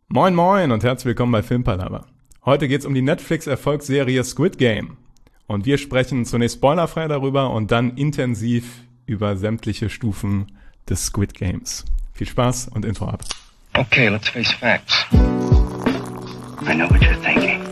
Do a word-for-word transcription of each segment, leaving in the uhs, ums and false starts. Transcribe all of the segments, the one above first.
Moin moin und herzlich willkommen bei Filmpalava. Heute geht's um die Netflix-Erfolgsserie Squid Game. Und wir sprechen zunächst spoilerfrei darüber und dann intensiv über sämtliche Stufen des Squid Games. Viel Spaß und Intro ab. Okay, let's face facts. I know what you're thinking.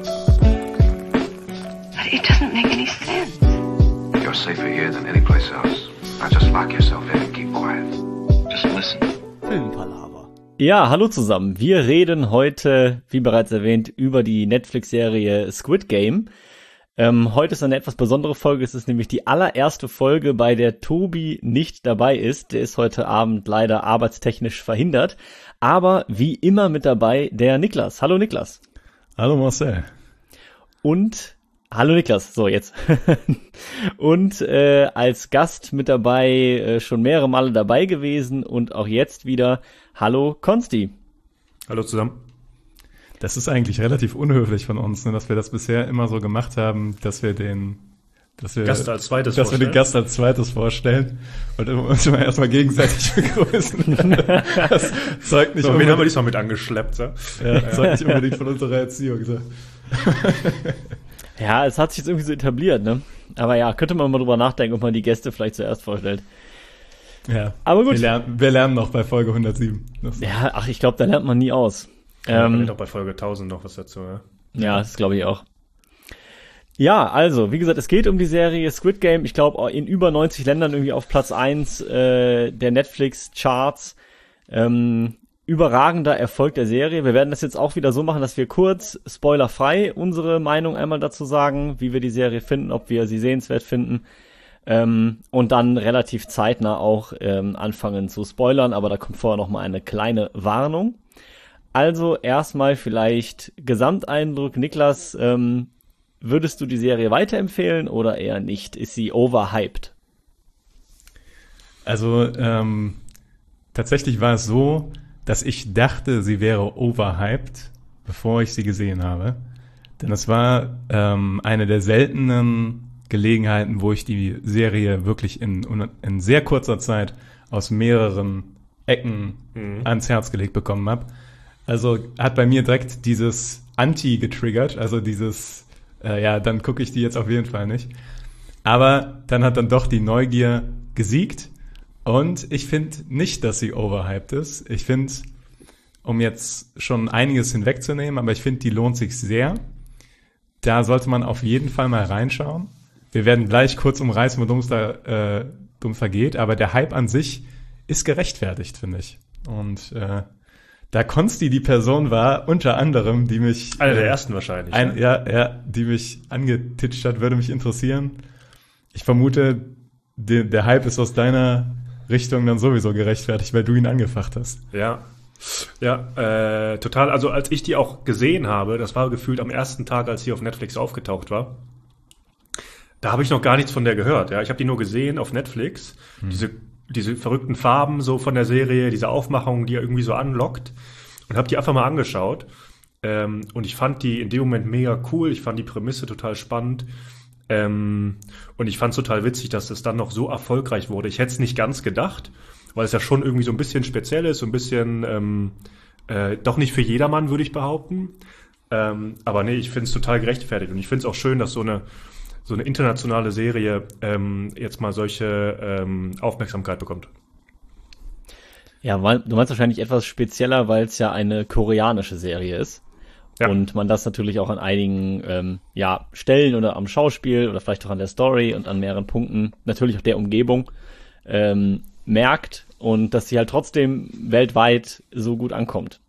But it doesn't make any sense. You're safer here than any place else. Now just lock yourself in and keep quiet. Just listen. Filmpalava. Ja, hallo zusammen. Wir reden heute, wie bereits erwähnt, über die Netflix-Serie Squid Game. Ähm, heute ist eine etwas besondere Folge. Es ist nämlich die allererste Folge, bei der Tobi nicht dabei ist. Der ist heute Abend leider arbeitstechnisch verhindert. Aber wie immer mit dabei der Niklas. Hallo Niklas. Hallo Marcel. Und hallo Niklas, so jetzt. Und äh, als Gast mit dabei, äh, schon mehrere Male dabei gewesen und auch jetzt wieder, hallo Konsti. Hallo zusammen. Das ist eigentlich relativ unhöflich von uns, ne, dass wir das bisher immer so gemacht haben, dass wir den dass wir, Gast als zweites dass vorstellen. wir den Gast als zweites vorstellen und uns immer erstmal gegenseitig begrüßen. Das zeugt nicht so, unbedingt, wen haben wir diesmal mit angeschleppt, so? Ja, zeugt nicht unbedingt von unserer Erziehung. So. Ja, es hat sich jetzt irgendwie so etabliert, ne? Aber ja, könnte man mal drüber nachdenken, ob man die Gäste vielleicht zuerst vorstellt. Ja, aber gut. Wir lernen, wir lernen noch bei Folge hundertsieben. Das ja, ach, ich glaube, da lernt man nie aus. Ja, ähm, man lernt auch bei Folge tausend noch was dazu, ja? Ja, das glaube ich auch. Ja, also, wie gesagt, es geht um die Serie Squid Game. Ich glaube, in über neunzig Ländern irgendwie auf Platz eins äh, der Netflix-Charts. Ähm, überragender Erfolg der Serie. Wir werden das jetzt auch wieder so machen, dass wir kurz, spoilerfrei, unsere Meinung einmal dazu sagen, wie wir die Serie finden, ob wir sie sehenswert finden. Ähm, und dann relativ zeitnah auch ähm, anfangen zu spoilern, aber da kommt vorher noch mal eine kleine Warnung. Also erstmal vielleicht Gesamteindruck. Niklas, ähm, würdest du die Serie weiterempfehlen oder eher nicht? Ist sie overhyped? Also ähm, tatsächlich war es so, dass ich dachte, sie wäre overhyped, bevor ich sie gesehen habe. Denn es war ähm, eine der seltenen Gelegenheiten, wo ich die Serie wirklich in, in sehr kurzer Zeit aus mehreren Ecken mhm. ans Herz gelegt bekommen habe. Also hat bei mir direkt dieses Anti getriggert, also dieses, äh, ja, dann gucke ich die jetzt auf jeden Fall nicht. Aber dann hat dann doch die Neugier gesiegt und ich finde nicht, dass sie overhyped ist. Ich finde, um jetzt schon einiges hinwegzunehmen, aber ich finde, die lohnt sich sehr. Da sollte man auf jeden Fall mal reinschauen. Wir werden gleich kurz umreißen, worum es da, äh, worum da geht, aber der Hype an sich ist gerechtfertigt, finde ich. Und äh, da Konsti die Person war, unter anderem, die mich... Einer der äh, ersten wahrscheinlich. Ein, ne? ja, ja, die mich angetitscht hat, würde mich interessieren. Ich vermute, de, der Hype ist aus deiner Richtung dann sowieso gerechtfertigt, weil du ihn angefacht hast. Ja, ja, äh, total. Also als ich die auch gesehen habe, das war gefühlt am ersten Tag, als sie auf Netflix aufgetaucht war, da habe ich noch gar nichts von der gehört. Ja, ich habe die nur gesehen auf Netflix. Hm. Diese diese verrückten Farben so von der Serie, diese Aufmachung, die ja irgendwie so anlockt, und habe die einfach mal angeschaut. Ähm, und ich fand die in dem Moment mega cool. Ich fand die Prämisse total spannend. Ähm, und ich fand es total witzig, dass es dann noch so erfolgreich wurde. Ich hätte es nicht ganz gedacht, weil es ja schon irgendwie so ein bisschen speziell ist, so ein bisschen ähm, äh, doch nicht für jedermann, würde ich behaupten. Ähm, aber nee, ich finde es total gerechtfertigt. Und ich finde es auch schön, dass so eine so eine internationale Serie ähm, jetzt mal solche ähm, Aufmerksamkeit bekommt. Ja, weil, du meinst wahrscheinlich etwas spezieller, weil es ja eine koreanische Serie ist. Ja. Und man das natürlich auch an einigen ähm, ja, Stellen oder am Schauspiel oder vielleicht auch an der Story und an mehreren Punkten, natürlich auch der Umgebung, ähm, merkt und dass sie halt trotzdem weltweit so gut ankommt.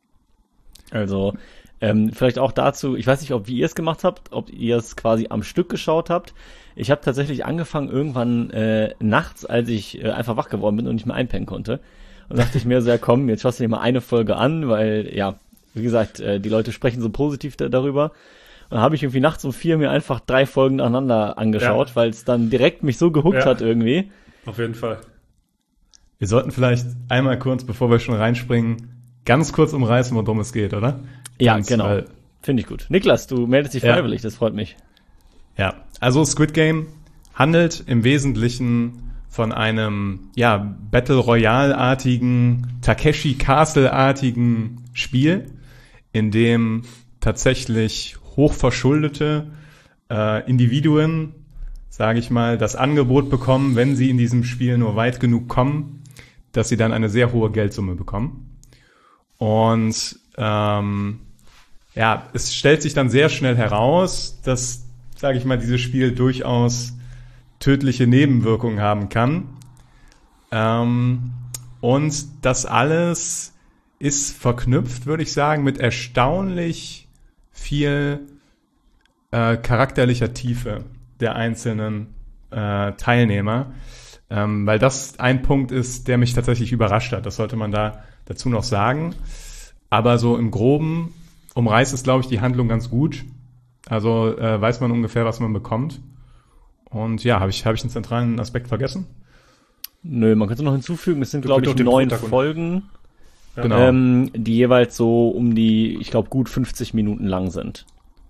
Also Ähm, vielleicht auch dazu, ich weiß nicht, ob wie ihr es gemacht habt, ob ihr es quasi am Stück geschaut habt. Ich habe tatsächlich angefangen irgendwann äh, nachts, als ich äh, einfach wach geworden bin und nicht mehr einpennen konnte. Und dachte ich mir so, ja komm, jetzt schaust du dir mal eine Folge an, weil, ja, wie gesagt, äh, die Leute sprechen so positiv da, darüber. Und dann habe ich irgendwie nachts um vier mir einfach drei Folgen nacheinander angeschaut, ja. weil es dann direkt mich so gehuckt ja. hat irgendwie. Auf jeden Fall. Wir sollten vielleicht einmal kurz, bevor wir schon reinspringen, ganz kurz umreißen, worum es geht, oder? Ja, Ganz, genau. Finde ich gut. Niklas, du meldest dich freiwillig, ja. Das freut mich. Ja, also Squid Game handelt im Wesentlichen von einem, ja, Battle Royale-artigen, Takeshi Castle-artigen Spiel, in dem tatsächlich hochverschuldete äh, Individuen, sage ich mal, das Angebot bekommen, wenn sie in diesem Spiel nur weit genug kommen, dass sie dann eine sehr hohe Geldsumme bekommen. Und ähm, ja, es stellt sich dann sehr schnell heraus, dass, sage ich mal, dieses Spiel durchaus tödliche Nebenwirkungen haben kann. Ähm, und das alles ist verknüpft, würde ich sagen, mit erstaunlich viel äh, charakterlicher Tiefe der einzelnen äh, Teilnehmer, ähm, weil das ein Punkt ist, der mich tatsächlich überrascht hat. Das sollte man da dazu noch sagen. Aber so im Groben umreißt es, glaube ich, die Handlung ganz gut. Also äh, weiß man ungefähr, was man bekommt. Und ja, habe ich, hab ich einen zentralen Aspekt vergessen? Nö, man könnte noch hinzufügen, es sind, glaube ich, neun Folgen, ja. Genau. ähm, die jeweils so um die, ich glaube, gut fünfzig Minuten lang sind.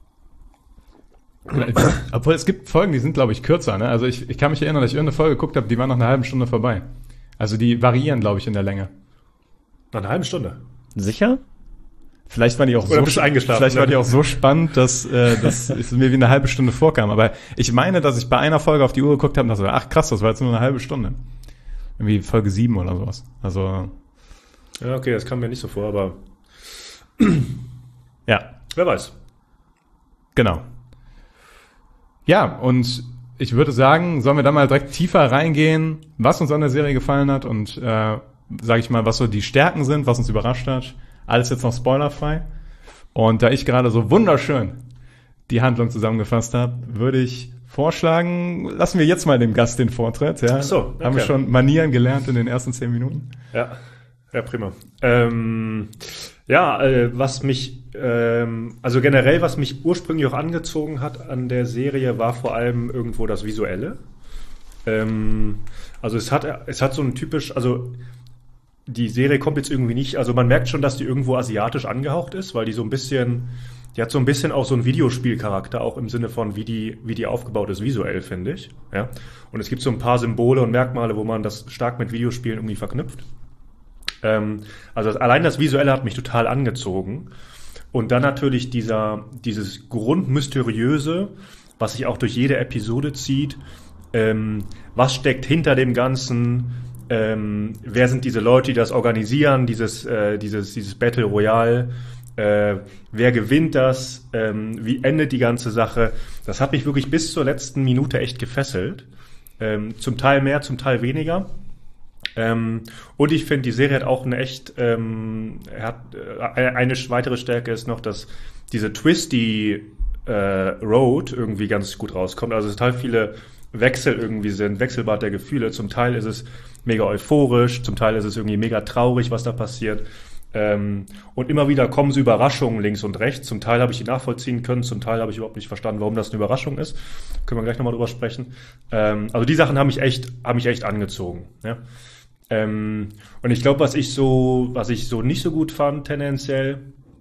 Obwohl es gibt Folgen, die sind, glaube ich, kürzer. Ne? Also ich, ich kann mich erinnern, dass ich irgendeine Folge geguckt habe, die war nach einer halben Stunde vorbei. Also die variieren, glaube ich, in der Länge. Nach einer halben Stunde? Sicher? Vielleicht war die auch Oder so bist du eingeschlafen, Vielleicht ne? war die auch so spannend, dass, äh, dass es mir wie eine halbe Stunde vorkam. Aber ich meine, dass ich bei einer Folge auf die Uhr geguckt habe und dachte, ach krass, das war jetzt nur eine halbe Stunde. Irgendwie Folge sieben oder sowas. Also ja, okay, das kam mir nicht so vor, aber ja. Wer weiß. Genau. Ja, und ich würde sagen, sollen wir da mal direkt tiefer reingehen, was uns an der Serie gefallen hat und, äh, sage ich mal, was so die Stärken sind, was uns überrascht hat. Alles jetzt noch spoilerfrei. Und da ich gerade so wunderschön die Handlung zusammengefasst habe, würde ich vorschlagen, lassen wir jetzt mal dem Gast den Vortritt. Ja? Ach so, okay. Haben wir schon Manieren gelernt in den ersten zehn Minuten? Ja, ja, prima. Ähm, ja, äh, was mich, ähm, also generell, was mich ursprünglich auch angezogen hat an der Serie, war vor allem irgendwo das Visuelle. Ähm, also es hat, es hat so ein typisch, also die Serie kommt jetzt irgendwie nicht, also man merkt schon, dass die irgendwo asiatisch angehaucht ist, weil die so ein bisschen, die hat so ein bisschen auch so einen Videospielcharakter, auch im Sinne von, wie die, wie die aufgebaut ist visuell, finde ich. Ja? Und es gibt so ein paar Symbole und Merkmale, wo man das stark mit Videospielen irgendwie verknüpft. Ähm, also das, allein das Visuelle hat mich total angezogen. Und dann natürlich dieser, dieses Grundmysteriöse, was sich auch durch jede Episode zieht. Ähm, was steckt hinter dem Ganzen? Ähm, wer sind diese Leute, die das organisieren, dieses, äh, dieses, dieses Battle Royale, äh, wer gewinnt das, ähm, wie endet die ganze Sache, das hat mich wirklich bis zur letzten Minute echt gefesselt, ähm, zum Teil mehr, zum Teil weniger, ähm, und ich finde, die Serie hat auch eine echt, ähm, hat, äh, eine weitere Stärke ist noch, dass diese twisty äh, Road irgendwie ganz gut rauskommt, also total viele Wechsel irgendwie sind, Wechselbad der Gefühle. Zum Teil ist es mega euphorisch, zum Teil ist es irgendwie mega traurig, was da passiert. Ähm, und immer wieder kommen so Überraschungen links und rechts. Zum Teil habe ich die nachvollziehen können, zum Teil habe ich überhaupt nicht verstanden, warum das eine Überraschung ist. Können wir gleich nochmal drüber sprechen. Ähm, also die Sachen haben mich echt, haben mich echt angezogen. Ja? Ähm, und ich glaube, was ich so, was ich so nicht so gut fand tendenziell,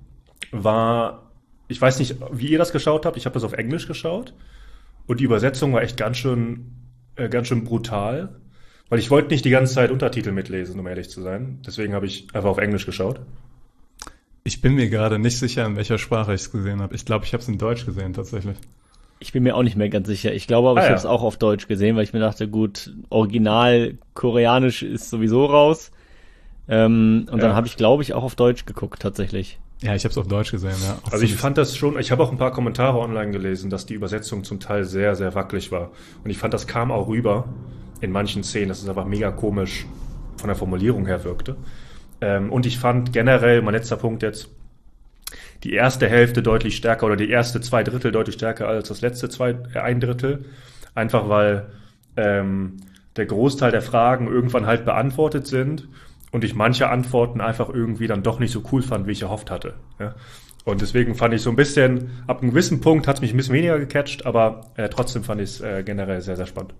war, ich weiß nicht, wie ihr das geschaut habt. Ich habe das auf Englisch geschaut. Und die Übersetzung war echt ganz schön, äh, ganz schön brutal, weil ich wollte nicht die ganze Zeit Untertitel mitlesen, um ehrlich zu sein. Deswegen habe ich einfach auf Englisch geschaut. Ich bin mir gerade nicht sicher, in welcher Sprache ich es gesehen habe. Ich glaube, ich habe es in Deutsch gesehen, tatsächlich. Ich bin mir auch nicht mehr ganz sicher. Ich glaube aber, ah, ich ja. habe es auch auf Deutsch gesehen, weil ich mir dachte, gut, original koreanisch ist sowieso raus. Ähm, und ja. dann habe ich, glaube ich, auch auf Deutsch geguckt, tatsächlich. Ja, ich habe es auf Deutsch gesehen, ja. Also ich fand das schon, ich habe auch ein paar Kommentare online gelesen, dass die Übersetzung zum Teil sehr, sehr wackelig war. Und ich fand, das kam auch rüber in manchen Szenen, dass es einfach mega komisch von der Formulierung her wirkte. Ähm, und ich fand generell, mein letzter Punkt jetzt, die erste Hälfte deutlich stärker oder die erste zwei Drittel deutlich stärker als das letzte zwei, äh, ein Drittel. Einfach weil ähm, der Großteil der Fragen irgendwann halt beantwortet sind. Und ich manche Antworten einfach irgendwie dann doch nicht so cool fand, wie ich erhofft hatte. Ja? Und deswegen fand ich so ein bisschen, ab einem gewissen Punkt hat es mich ein bisschen weniger gecatcht, aber äh, trotzdem fand ich es äh, generell sehr, sehr spannend.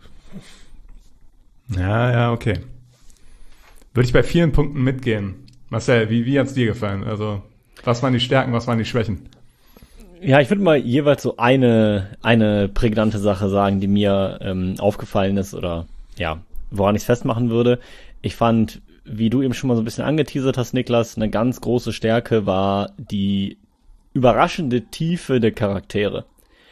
Ja, ja, okay. Würde ich bei vielen Punkten mitgehen. Marcel, wie, wie hat es dir gefallen? Also, was waren die Stärken, was waren die Schwächen? Ja, ich würde mal jeweils so eine, eine prägnante Sache sagen, die mir ähm, aufgefallen ist oder ja, woran ich es festmachen würde. Ich fand, wie du eben schon mal so ein bisschen angeteasert hast, Niklas, eine ganz große Stärke war die überraschende Tiefe der Charaktere.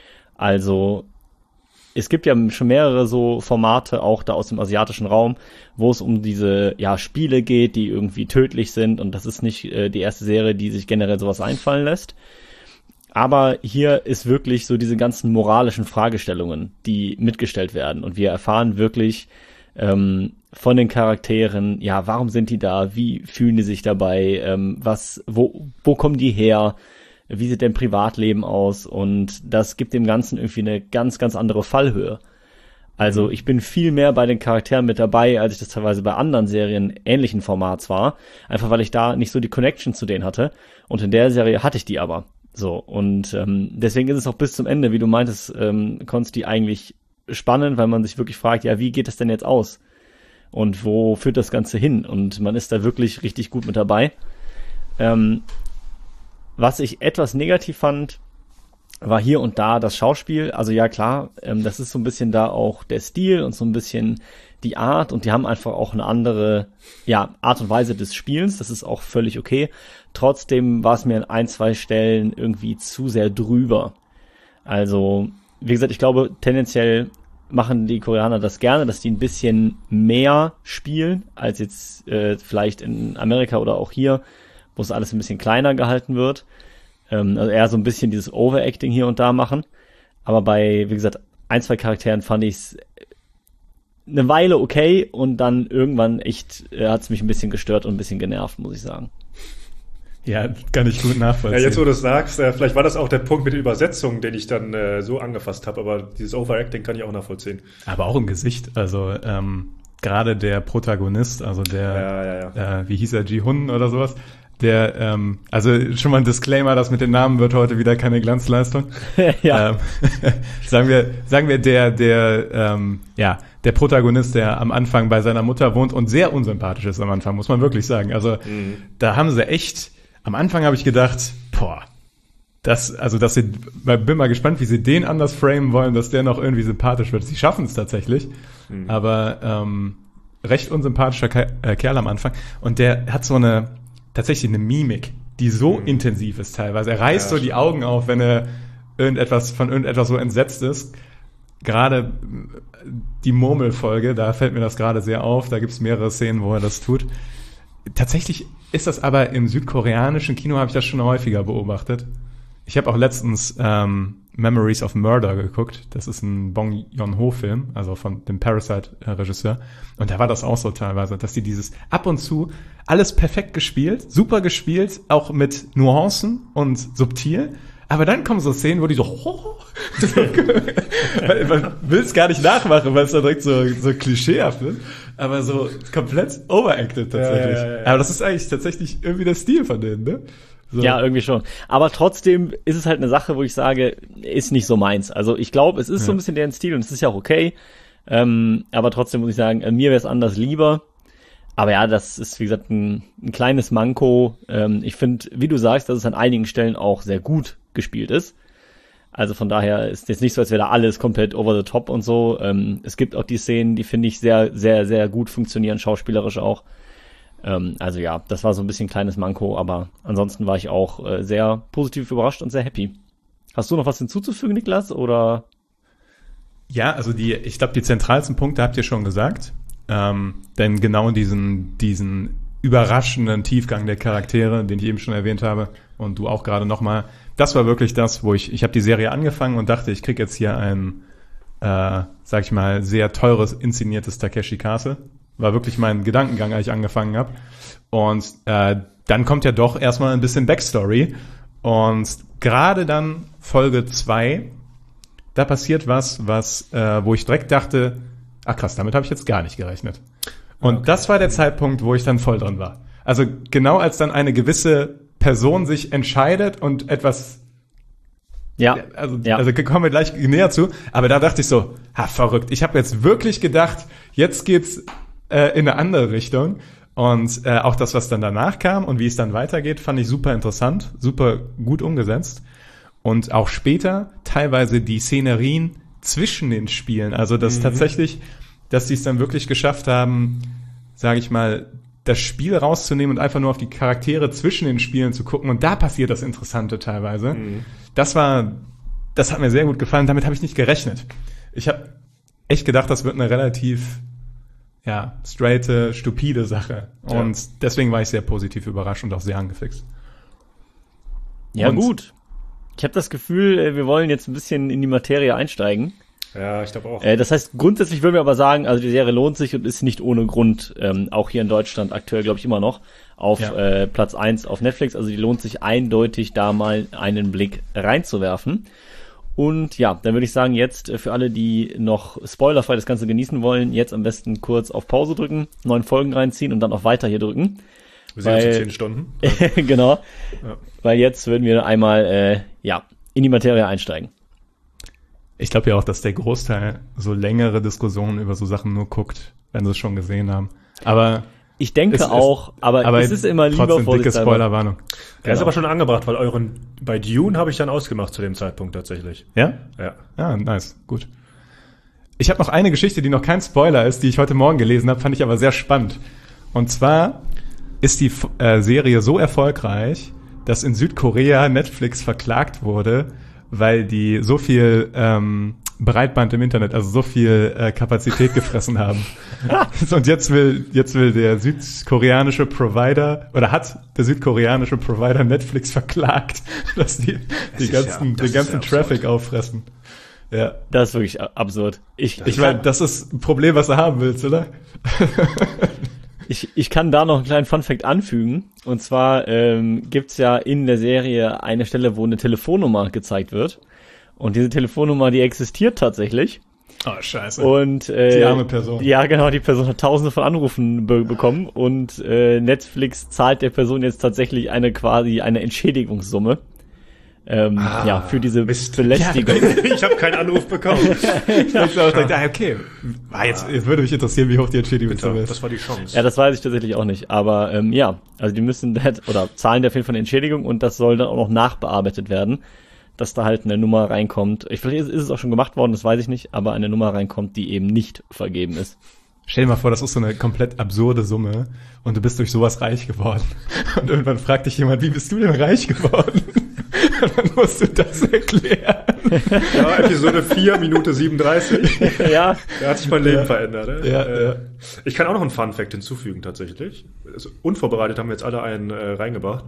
Also es gibt ja schon mehrere so Formate, auch da aus dem asiatischen Raum, wo es um diese ja Spiele geht, die irgendwie tödlich sind, und das ist nicht äh, die erste Serie, die sich generell sowas einfallen lässt. Aber hier ist wirklich so diese ganzen moralischen Fragestellungen, die mitgestellt werden, und wir erfahren wirklich ähm, von den Charakteren, ja, warum sind die da, wie fühlen die sich dabei, ähm, was, wo, wo kommen die her, wie sieht dein Privatleben aus, und das gibt dem Ganzen irgendwie eine ganz, ganz andere Fallhöhe. Also ich bin viel mehr bei den Charakteren mit dabei, als ich das teilweise bei anderen Serien ähnlichen Formats war, einfach weil ich da nicht so die Connection zu denen hatte, und in der Serie hatte ich die aber. So, und ähm, deswegen ist es auch bis zum Ende, wie du meintest, ähm, Konsti, eigentlich spannend, weil man sich wirklich fragt, ja, wie geht es denn jetzt aus? Und wo führt das Ganze hin? Und man ist da wirklich richtig gut mit dabei. Ähm, Was ich etwas negativ fand, war hier und da das Schauspiel. Also ja, klar, ähm, das ist so ein bisschen da auch der Stil und so ein bisschen die Art, und die haben einfach auch eine andere ja Art und Weise des Spielens. Das ist auch völlig okay. Trotzdem war es mir an ein, zwei Stellen irgendwie zu sehr drüber. Also, wie gesagt, ich glaube, tendenziell machen die Koreaner das gerne, dass die ein bisschen mehr spielen, als jetzt äh, vielleicht in Amerika oder auch hier, wo es alles ein bisschen kleiner gehalten wird. Ähm, also eher so ein bisschen dieses Overacting hier und da machen. Aber bei, wie gesagt, ein, zwei Charakteren fand ich es eine Weile okay, und dann irgendwann echt äh, hat es mich ein bisschen gestört und ein bisschen genervt, muss ich sagen. Ja, kann ich gut nachvollziehen. Ja, jetzt, wo du es sagst, äh, vielleicht war das auch der Punkt mit der Übersetzung, den ich dann äh, so angefasst habe, aber dieses Overacting kann ich auch nachvollziehen. Aber auch im Gesicht, also ähm, gerade der Protagonist, also der, ja, ja, ja. Äh, wie hieß er, Ji-Hun oder sowas, der, ähm, also schon mal ein Disclaimer, das mit den Namen wird heute wieder keine Glanzleistung. ja. Ähm, sagen wir, sagen wir der, der, ähm, ja, der Protagonist, der am Anfang bei seiner Mutter wohnt und sehr unsympathisch ist am Anfang, muss man wirklich sagen. Also mhm. da haben sie echt, am Anfang habe ich gedacht, boah, das, also dass sie, bin mal gespannt, wie sie den anders framen wollen, dass der noch irgendwie sympathisch wird. Sie schaffen es tatsächlich, mhm. aber ähm, recht unsympathischer Ke- äh, Kerl am Anfang, und der hat so eine tatsächlich eine Mimik, die so mhm. intensiv ist teilweise. Er reißt ja, so die Augen auf, wenn er irgendetwas von irgendetwas so entsetzt ist. Gerade die Murmelfolge, da fällt mir das gerade sehr auf. Da gibt es mehrere Szenen, wo er das tut. Tatsächlich ist das aber im südkoreanischen Kino, habe ich das schon häufiger beobachtet. Ich habe auch letztens ähm, Memories of Murder geguckt. Das ist ein Bong Joon-ho-Film, also von dem Parasite-Regisseur. Und da war das auch so teilweise, dass die dieses ab und zu alles perfekt gespielt, super gespielt, auch mit Nuancen und subtil. Aber dann kommen so Szenen, wo die so, oh, man will es gar nicht nachmachen, weil es da direkt so, so klischeehaft ist, aber so komplett overacted tatsächlich. Ja, ja, ja. Aber das ist eigentlich tatsächlich irgendwie der Stil von denen, ne? So. Ja, irgendwie schon. Aber trotzdem ist es halt eine Sache, wo ich sage, ist nicht so meins. Also ich glaube, es ist ja. so ein bisschen deren Stil, und es ist ja auch okay. Ähm, aber trotzdem muss ich sagen, äh, mir wäre es anders lieber. Aber ja, das ist, wie gesagt, ein, ein kleines Manko. Ähm, ich finde, wie du sagst, dass es an einigen Stellen auch sehr gut gespielt ist. Also von daher ist jetzt nicht so, als wäre da alles komplett over the top und so. Ähm, es gibt auch die Szenen, die finde ich sehr, sehr, sehr gut funktionieren, schauspielerisch auch. Ähm, also ja, das war so ein bisschen ein kleines Manko, aber ansonsten war ich auch äh, sehr positiv überrascht und sehr happy. Hast du noch was hinzuzufügen, Niklas, oder? Ja, also die, ich glaube, die zentralsten Punkte habt ihr schon gesagt. Ähm, denn genau diesen, diesen überraschenden Tiefgang der Charaktere, den ich eben schon erwähnt habe, und du auch gerade nochmal, das war wirklich das, wo ich, ich habe die Serie angefangen und dachte, ich krieg jetzt hier ein, äh, sag ich mal, sehr teures, inszeniertes Takeshi Castle. War wirklich mein Gedankengang, als ich angefangen habe. Und äh, dann kommt ja doch erstmal ein bisschen Backstory. Und gerade dann Folge zwei, da passiert was, was äh, wo ich direkt dachte, ach krass, damit habe ich jetzt gar nicht gerechnet. Und okay. Das war der Zeitpunkt, wo ich dann voll drin war. Also genau als dann eine gewisse Person sich entscheidet und etwas, ja, also, ja. also kommen wir gleich näher zu, aber da dachte ich so, ha, verrückt. Ich habe jetzt wirklich gedacht, jetzt geht's äh, in eine andere Richtung. Und äh, auch das, was dann danach kam und wie es dann weitergeht, fand ich super interessant, super gut umgesetzt. Und auch später teilweise die Szenerien zwischen den Spielen, also dass mhm. tatsächlich, dass sie es dann wirklich geschafft haben, sage ich mal, das Spiel rauszunehmen und einfach nur auf die Charaktere zwischen den Spielen zu gucken. Und da passiert das Interessante teilweise. Mhm. Das war, das hat mir sehr gut gefallen. Damit habe ich nicht gerechnet. Ich habe echt gedacht, das wird eine relativ, ja, straighte, stupide Sache. Und ja. deswegen war ich sehr positiv überrascht und auch sehr angefixt. Ja, und gut. Ich habe das Gefühl, wir wollen jetzt ein bisschen in die Materie einsteigen. Ja, ich glaube auch. Das heißt, grundsätzlich würden wir aber sagen, also die Serie lohnt sich und ist nicht ohne Grund, ähm, auch hier in Deutschland aktuell, glaube ich, immer noch auf ja. äh, Platz eins auf Netflix. Also die lohnt sich eindeutig, da mal einen Blick reinzuwerfen. Und ja, dann würde ich sagen, jetzt äh, für alle, die noch spoilerfrei das Ganze genießen wollen, jetzt am besten kurz auf Pause drücken, neun Folgen reinziehen und dann auf Weiter hier drücken. Wir sind jetzt in zehn Stunden. Genau, ja. Weil jetzt würden wir einmal äh, ja in die Materie einsteigen. Ich glaube ja auch, dass der Großteil so längere Diskussionen über so Sachen nur guckt, wenn sie es schon gesehen haben. Aber ich denke es, auch, es, aber, aber es ist immer lieber trotzdem dicke Spoilerwarnung. Der genau. ist aber schon angebracht, weil euren bei Dune habe ich dann ausgemacht zu dem Zeitpunkt tatsächlich. Ja? Ja. Ja, nice, gut. Ich habe noch eine Geschichte, die noch kein Spoiler ist, die ich heute Morgen gelesen habe, fand ich aber sehr spannend. Und zwar ist die äh, Serie so erfolgreich, dass in Südkorea Netflix verklagt wurde, weil die so viel ähm, Breitband im Internet, also so viel äh, Kapazität gefressen haben. Und jetzt will jetzt will der südkoreanische Provider, oder hat der südkoreanische Provider Netflix verklagt, dass die die ganzen, ja, den ganzen Traffic auffressen. Ja. Das ist wirklich absurd. Ich, ich meine, das ist ein Problem, was du haben willst, oder? Ich, ich kann da noch einen kleinen Funfact anfügen. Und zwar ähm, gibt's ja in der Serie eine Stelle, wo eine Telefonnummer gezeigt wird. Und diese Telefonnummer, die existiert tatsächlich. Oh, scheiße. Und, äh, die arme Person. Ja, genau, die Person hat tausende von Anrufen be- bekommen. Und äh, Netflix zahlt der Person jetzt tatsächlich eine quasi eine Entschädigungssumme. Ähm, ah, ja, für diese Mist. Belästigung. Ja, ich habe keinen Anruf bekommen. Ich dachte, ah, okay. Ah, jetzt, jetzt würde mich interessieren, wie hoch die Entschädigung ist. Das war die Chance. Ja, das weiß ich tatsächlich auch nicht. Aber ähm, ja, also die müssen das, oder zahlen auf jeden Fall eine Entschädigung und das soll dann auch noch nachbearbeitet werden, dass da halt eine Nummer reinkommt. Ich, vielleicht ist es auch schon gemacht worden, das weiß ich nicht, aber eine Nummer reinkommt, die eben nicht vergeben ist. Stell dir mal vor, das ist so eine komplett absurde Summe und du bist durch sowas reich geworden. Und irgendwann fragt dich jemand, wie bist du denn reich geworden? Und dann musst du das erklären. Ja, Episode vier, Minute siebenunddreißig. Ja. Da hat sich mein Leben ja. verändert. Ne? Ja, äh, ja. Ich kann auch noch einen Fun-Fact hinzufügen, tatsächlich. Also, unvorbereitet haben wir jetzt alle einen äh, reingebracht.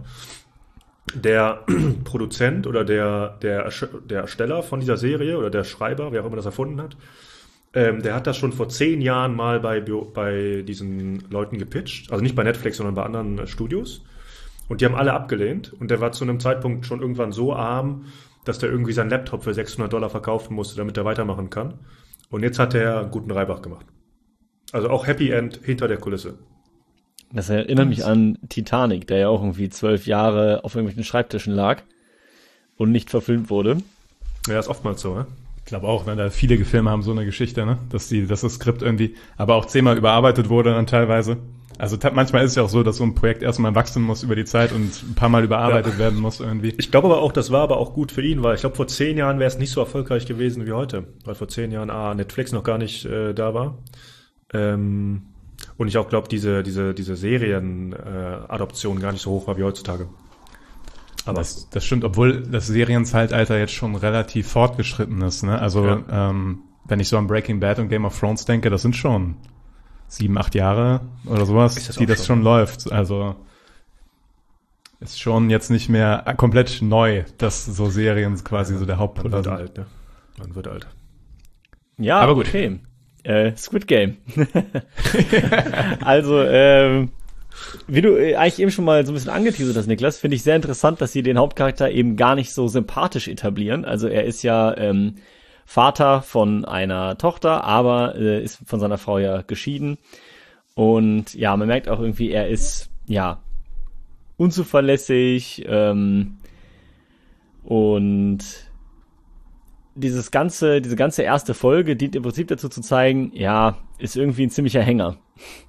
Der Produzent oder der, der, der Ersteller von dieser Serie oder der Schreiber, wer auch immer das erfunden hat, ähm, der hat das schon vor zehn Jahren mal bei, bei diesen Leuten gepitcht. Also nicht bei Netflix, sondern bei anderen äh, Studios. Und die haben alle abgelehnt. Und der war zu einem Zeitpunkt schon irgendwann so arm, dass der irgendwie seinen Laptop für sechshundert Dollar verkaufen musste, damit er weitermachen kann. Und jetzt hat er einen guten Reibach gemacht. Also auch Happy End hinter der Kulisse. Das erinnert mich an Titanic, der ja auch irgendwie zwölf Jahre auf irgendwelchen Schreibtischen lag und nicht verfilmt wurde. Ja, ist oftmals so, ne? Ich glaube auch, ne, da viele Filme haben so eine Geschichte, ne, dass die, dass das Skript irgendwie, aber auch zehnmal überarbeitet wurde dann teilweise. Also t- manchmal ist es ja auch so, dass so ein Projekt erstmal wachsen muss über die Zeit und ein paar Mal überarbeitet ja. werden muss irgendwie. Ich glaube aber auch, das war aber auch gut für ihn, weil ich glaube, vor zehn Jahren wäre es nicht so erfolgreich gewesen wie heute. Weil vor zehn Jahren A, Netflix noch gar nicht äh, da war. Ähm, und ich auch glaube, diese, diese, diese Serien-Adoption äh, gar nicht so hoch war wie heutzutage. Aber das, das stimmt, obwohl das Serienzeitalter jetzt schon relativ fortgeschritten ist, ne? Also, ja. ähm, wenn ich so an Breaking Bad und Game of Thrones denke, das sind schon sieben, acht Jahre oder sowas, das die das schon, schon läuft. Also ist schon jetzt nicht mehr komplett neu, dass so Serien quasi ja, so der Hauptpol sind. Man wird alt, ne? Man wird alt. Ja, aber gut. Okay. Äh, Squid Game. Also, ähm, wie du äh, eigentlich eben schon mal so ein bisschen angeteasert hast, Niklas, finde ich sehr interessant, dass sie den Hauptcharakter eben gar nicht so sympathisch etablieren. Also er ist ja ähm, Vater von einer Tochter, aber äh, ist von seiner Frau ja geschieden. Und ja, man merkt auch irgendwie, er ist, ja, unzuverlässig ähm, und dieses ganze, diese ganze erste Folge dient im Prinzip dazu zu zeigen, ja, ist irgendwie ein ziemlicher Hänger.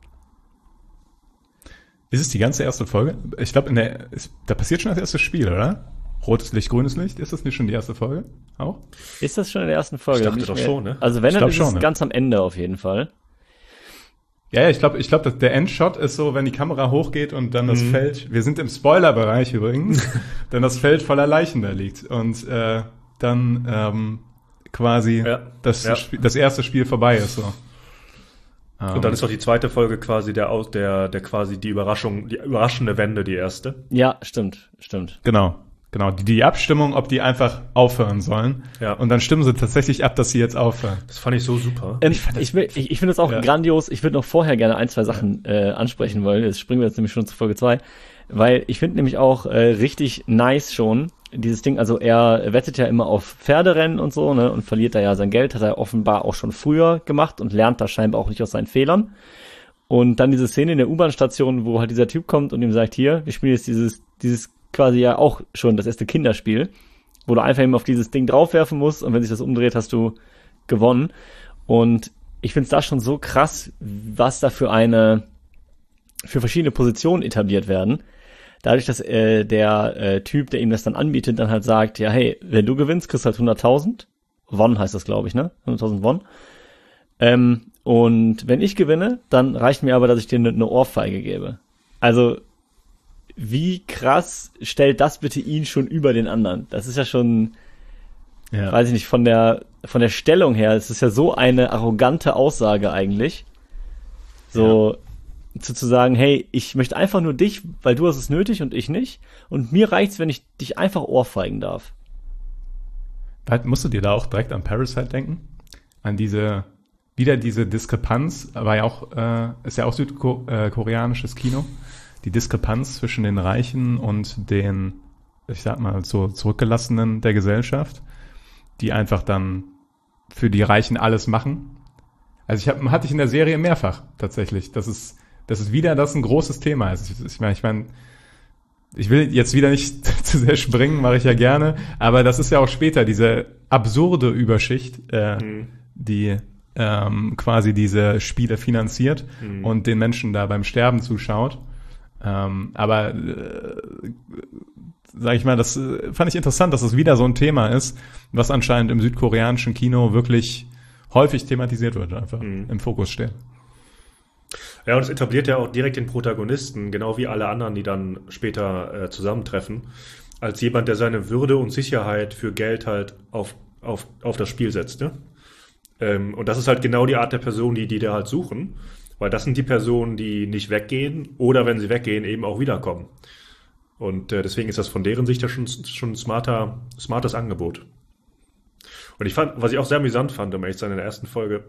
Ist es die ganze erste Folge? Ich glaube, in der, ist, da passiert schon das erste Spiel, oder? Rotes Licht, grünes Licht, ist das nicht schon die erste Folge? Auch? Ist das schon in der ersten Folge? Ich dachte doch schon, ne? Also wenn, dann ist schon, es ne? ganz am Ende auf jeden Fall. Ja, ja, ich glaube, ich glaube, der Endshot ist so, wenn die Kamera hochgeht und dann das mhm. Feld, wir sind im Spoilerbereich übrigens, dann das Feld voller Leichen da liegt und äh, dann ähm, quasi ja. Das, ja. Sp- das erste Spiel vorbei ist. So. Und um. dann ist doch die zweite Folge quasi der, der, der quasi die Überraschung, die überraschende Wende, die erste. Ja, stimmt, stimmt. Genau. Genau, die, die Abstimmung, ob die einfach aufhören sollen. Ja. Und dann stimmen sie tatsächlich ab, dass sie jetzt aufhören. Das fand ich so super. Ähm, ich ich, ich, ich finde es auch ja. grandios. Ich würde noch vorher gerne ein, zwei Sachen äh, ansprechen wollen. Jetzt springen wir jetzt nämlich schon zu Folge zwei. Weil ich finde nämlich auch äh, richtig nice schon dieses Ding. Also er wettet ja immer auf Pferderennen und so, ne, und verliert da ja sein Geld. Hat er offenbar auch schon früher gemacht und lernt da scheinbar auch nicht aus seinen Fehlern. Und dann diese Szene in der U-Bahn-Station, wo halt dieser Typ kommt und ihm sagt, hier, wir spielen jetzt dieses dieses quasi ja auch schon das erste Kinderspiel, wo du einfach eben auf dieses Ding draufwerfen musst und wenn sich das umdreht, hast du gewonnen. Und ich finde es da schon so krass, was da für eine, für verschiedene Positionen etabliert werden. Dadurch, dass äh, der äh, Typ, der ihm das dann anbietet, dann halt sagt, ja hey, wenn du gewinnst, kriegst du halt hunderttausend. Won heißt das, glaube ich, ne? hunderttausend Won. Ähm, und wenn ich gewinne, dann reicht mir aber, dass ich dir eine ne Ohrfeige gebe. Also wie krass stellt das bitte ihn schon über den anderen? Das ist ja schon, ja. weiß ich nicht, von der von der Stellung her, es ist ja so eine arrogante Aussage eigentlich. So ja. zu, zu sagen, hey, ich möchte einfach nur dich, weil du hast es nötig und ich nicht. Und mir reicht's, wenn ich dich einfach ohrfeigen darf. Musst du dir da auch direkt an Parasite denken? An diese, wieder diese Diskrepanz, war ja auch, äh, ist ja auch südkoreanisches Kino. Die Diskrepanz zwischen den Reichen und den, ich sag mal, so Zurückgelassenen der Gesellschaft, die einfach dann für die Reichen alles machen. Also ich hab, hatte ich in der Serie mehrfach tatsächlich. Das ist, das ist wieder das ein großes Thema. Also ich, ich meine, ich meine, ich will jetzt wieder nicht zu sehr springen, mache ich ja gerne, aber das ist ja auch später diese absurde Überschicht, äh, mhm. die ähm, quasi diese Spiele finanziert mhm. und den Menschen da beim Sterben zuschaut. Ähm, aber äh, sag ich mal, das äh, fand ich interessant, dass es wieder so ein Thema ist, was anscheinend im südkoreanischen Kino wirklich häufig thematisiert wird, einfach mhm. im Fokus steht. Ja, und es etabliert ja auch direkt den Protagonisten, genau wie alle anderen, die dann später äh, zusammentreffen, als jemand, der seine Würde und Sicherheit für Geld halt auf, auf, auf das Spiel setzt. Ne? Ähm, und das ist halt genau die Art der Person, die die da halt suchen. Weil das sind die Personen, die nicht weggehen oder wenn sie weggehen, eben auch wiederkommen. Und äh, deswegen ist das von deren Sicht ja schon, schon ein smarter, smartes Angebot. Und ich fand, was ich auch sehr amüsant fand, um ehrlich zu sein, in der ersten Folge,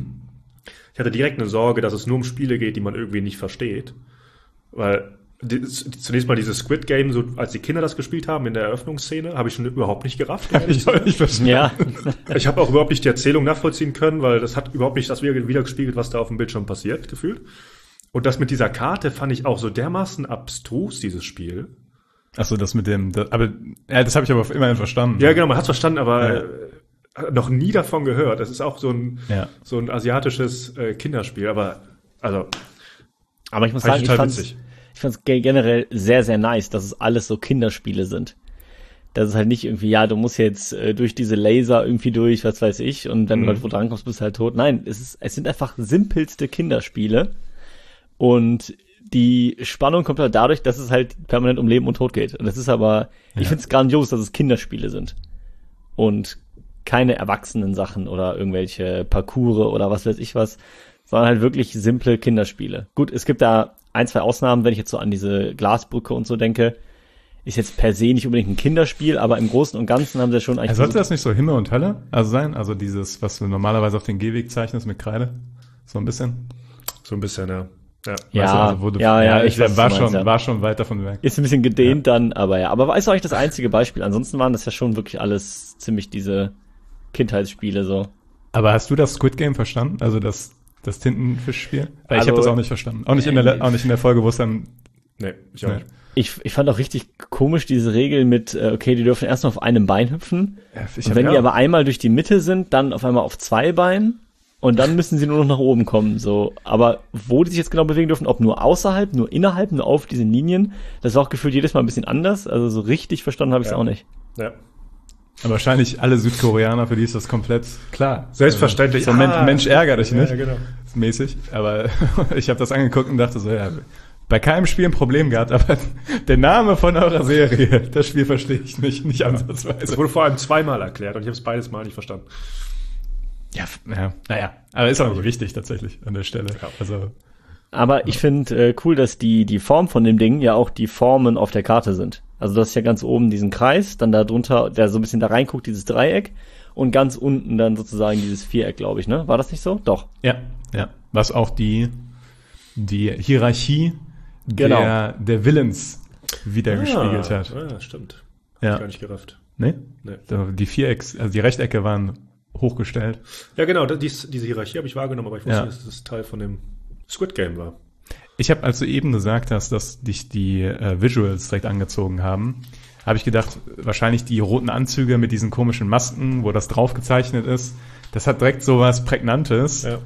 ich hatte direkt eine Sorge, dass es nur um Spiele geht, die man irgendwie nicht versteht. Weil die, zunächst mal dieses Squid Game, so als die Kinder das gespielt haben in der Eröffnungsszene, habe ich schon überhaupt nicht gerafft. ich auch nicht verstanden. Ja. Ich habe auch überhaupt nicht die Erzählung nachvollziehen können, weil das hat überhaupt nicht das wieder gespiegelt, was da auf dem Bildschirm passiert, gefühlt. Und das mit dieser Karte fand ich auch so dermaßen abstrus, dieses Spiel. Ach so, das mit dem, das, aber ja, das habe ich aber immerhin verstanden. Ja, genau, man hat's verstanden, aber ja. äh, noch nie davon gehört. Das ist auch so ein ja. so ein asiatisches äh, Kinderspiel, aber also aber ich muss sagen, ich fand's, ich fand's generell sehr, sehr nice, dass es alles so Kinderspiele sind. Das ist halt nicht irgendwie, ja, du musst jetzt äh, durch diese Laser irgendwie durch, was weiß ich, und wenn mhm. du halt wo dran kommst, bist du halt tot. Nein, es ist, es sind einfach simpelste Kinderspiele. Und die Spannung kommt halt dadurch, dass es halt permanent um Leben und Tod geht. Und das ist aber, ja. ich finde es grandios, dass es Kinderspiele sind. Und keine erwachsenen Sachen oder irgendwelche Parcours oder was weiß ich was, sondern halt wirklich simple Kinderspiele. Gut, es gibt da ein, zwei Ausnahmen, wenn ich jetzt so an diese Glasbrücke und so denke. Ist jetzt per se nicht unbedingt ein Kinderspiel, aber im Großen und Ganzen haben sie ja schon eigentlich... Also sollte das nicht so Himmel und Hölle also sein? Also dieses, was du normalerweise auf den Gehweg zeichnest mit Kreide? So ein bisschen? So ein bisschen, ja. Ja, ja, weißt du, also, wo du, ja, ja, ich weiß, war, schon, meinst, ja. war schon weit davon weg. Ist ein bisschen gedehnt ja. dann, aber ja. Aber ist auch nicht das einzige Beispiel. Ansonsten waren das ja schon wirklich alles ziemlich diese Kindheitsspiele so. Aber hast du das Squid Game verstanden? Also das, das Tintenfischspiel? Weil also, ich habe das auch nicht verstanden. Auch nicht, in der, auch nicht in der Folge, wo es dann... Nee, ich auch nee. nicht. Ich, ich fand auch richtig komisch diese Regel mit, okay, die dürfen erst noch auf einem Bein hüpfen. Ja, und wenn ja. die aber einmal durch die Mitte sind, dann auf einmal auf zwei Beinen. Und dann müssen sie nur noch nach oben kommen, so. Aber wo die sich jetzt genau bewegen dürfen, ob nur außerhalb, nur innerhalb, nur auf diesen Linien, das war auch gefühlt jedes Mal ein bisschen anders. Also so richtig verstanden habe ich es ja. auch nicht. Ja. Aber wahrscheinlich alle Südkoreaner, für die ist das komplett klar. Selbstverständlich. So Men- Ah, Mensch ärger dich ja, nicht. ja, genau. Mäßig. Aber ich habe das angeguckt und dachte so, ja, bei keinem Spiel ein Problem gehabt, aber der Name von eurer Serie, das Spiel verstehe ich nicht, nicht ansatzweise. Das wurde vor allem zweimal erklärt und ich habe es beides Mal nicht verstanden. Ja, ja, naja, aber ist auch nicht wichtig tatsächlich an der Stelle. Ja. Also, Aber ich finde äh, cool, dass die die Form von dem Ding ja auch die Formen auf der Karte sind. Also das ist ja ganz oben diesen Kreis, dann da drunter, der so ein bisschen da reinguckt, dieses Dreieck und ganz unten dann sozusagen dieses Viereck, glaube ich, ne? War das nicht so? Doch. ja, ja. Was auch die, die Hierarchie Genau. der, der Villains wiedergespiegelt hat. Ja, stimmt. Ja. Hab ich gar nicht gerafft. Nee? Nee. Die Vierecks, also die Rechtecke waren hochgestellt. Ja, genau, dies, diese Hierarchie habe ich wahrgenommen, aber ich wusste Ja. nicht, dass das Teil von dem Squid Game war. Ich habe, als du eben gesagt hast, dass dich die äh, Visuals direkt angezogen haben, habe ich gedacht, wahrscheinlich die roten Anzüge mit diesen komischen Masken, wo das drauf gezeichnet ist, das hat direkt so was Prägnantes. Ja.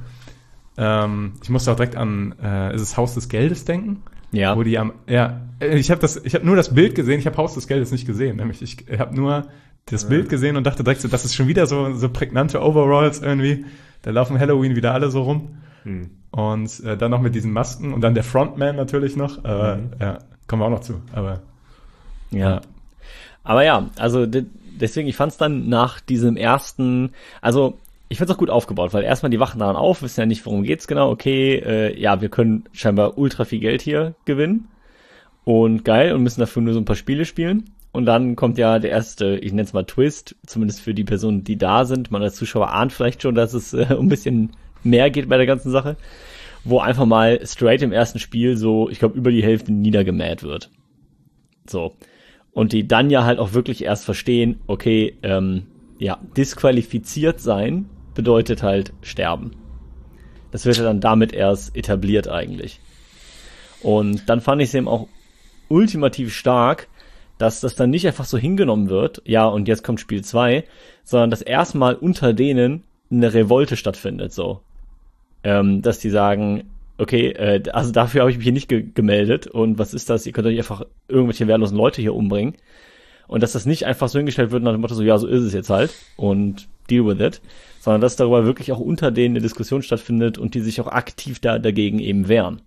Ähm, ich musste auch direkt an, äh, ist es Haus des Geldes denken? Ja. Wo die am, ja, ich habe das, ich habe nur das Bild gesehen, ich habe Haus des Geldes nicht gesehen, nämlich ich habe nur das Bild gesehen und dachte direkt so, das ist schon wieder so, so prägnante Overalls irgendwie. Da laufen Halloween wieder alle so rum. Hm. Und äh, dann noch mit diesen Masken und dann der Frontman natürlich noch. Aber Mhm. ja, kommen wir auch noch zu. Aber Ja. Aber ja, also de- deswegen, ich fand es dann nach diesem ersten, also ich find's auch gut aufgebaut, weil erstmal die wachen daran auf, wissen ja nicht, worum geht's genau. Okay, äh, ja, wir können scheinbar ultra viel Geld hier gewinnen und geil und müssen dafür nur so ein paar Spiele spielen. Und dann kommt ja der erste, ich nenne es mal Twist, zumindest für die Personen, die da sind. Man als Zuschauer ahnt vielleicht schon, dass es äh, um ein bisschen mehr geht bei der ganzen Sache, wo einfach mal straight im ersten Spiel so, ich glaube, über die Hälfte niedergemäht wird. So. Und die dann ja halt auch wirklich erst verstehen, okay, ähm, ja, disqualifiziert sein bedeutet halt sterben. Das wird ja dann damit erst etabliert eigentlich. Und dann fand ich es eben auch ultimativ stark, dass das dann nicht einfach so hingenommen wird, ja, und jetzt kommt Spiel zwei, sondern dass erstmal unter denen eine Revolte stattfindet, so. Ähm, dass die sagen, okay, äh, also dafür habe ich mich hier nicht ge- gemeldet und was ist das? Ihr könnt euch einfach irgendwelche wehrlosen Leute hier umbringen. Und dass das nicht einfach so hingestellt wird nach dem Motto so, ja, so ist es jetzt halt und deal with it, sondern dass darüber wirklich auch unter denen eine Diskussion stattfindet und die sich auch aktiv da dagegen eben wehren.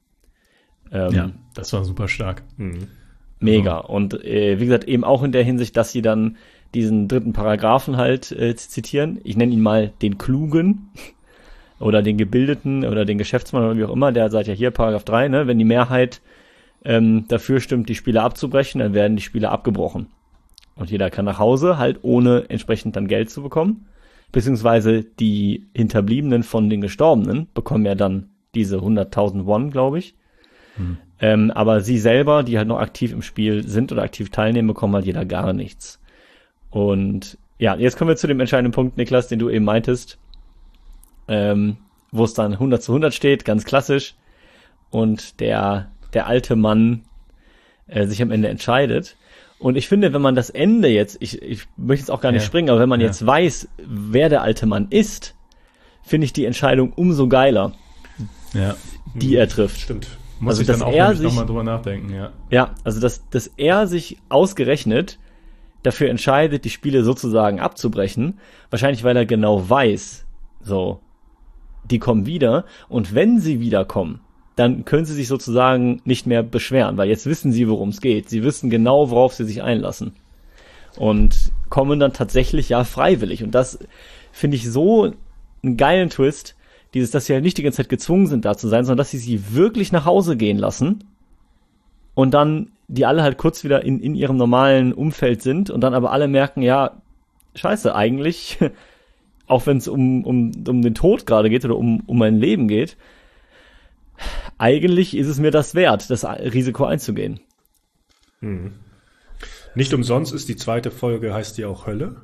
Ähm, ja, das war super stark. Mhm. Mega. Und äh, wie gesagt, eben auch in der Hinsicht, dass sie dann diesen dritten Paragraphen halt äh, zitieren. Ich nenne ihn mal den Klugen oder den Gebildeten oder den Geschäftsmann oder wie auch immer. Der sagt ja hier, Paragraph drei, ne, wenn die Mehrheit ähm, dafür stimmt, die Spiele abzubrechen, dann werden die Spiele abgebrochen. Und jeder kann nach Hause, halt ohne entsprechend dann Geld zu bekommen. Beziehungsweise die Hinterbliebenen von den Gestorbenen bekommen ja dann diese hunderttausend Won, glaube ich. Hm. Ähm, aber sie selber, die halt noch aktiv im Spiel sind oder aktiv teilnehmen, bekommen halt jeder gar nichts. Und ja, jetzt kommen wir zu dem entscheidenden Punkt, Niklas, den du eben meintest, ähm, wo es dann hundert zu hundert steht, ganz klassisch. Und der, der alte Mann äh, sich am Ende entscheidet. Und ich finde, wenn man das Ende jetzt, ich, ich möchte jetzt auch gar nicht Ja. springen, aber wenn man Ja. jetzt weiß, wer der alte Mann ist, finde ich die Entscheidung umso geiler, Ja, die er trifft. Stimmt. muss Also, ich dann dass auch er nämlich sich- nochmal drüber nachdenken, ja. Ja, also dass, dass er sich ausgerechnet dafür entscheidet, die Spiele sozusagen abzubrechen, wahrscheinlich weil er genau weiß, so, die kommen wieder und wenn sie wiederkommen, dann können sie sich sozusagen nicht mehr beschweren, weil jetzt wissen sie, worum es geht. Sie wissen genau, worauf sie sich einlassen und kommen dann tatsächlich ja freiwillig und das finde ich so einen geilen Twist, dieses, dass sie halt nicht die ganze Zeit gezwungen sind, da zu sein, sondern dass sie sie wirklich nach Hause gehen lassen und dann die alle halt kurz wieder in, in ihrem normalen Umfeld sind und dann aber alle merken, ja, scheiße, eigentlich, auch wenn es um, um, um den Tod gerade geht oder um, um mein Leben geht, eigentlich ist es mir das wert, das Risiko einzugehen. Mhm. Nicht umsonst ist die zweite Folge, heißt die auch Hölle.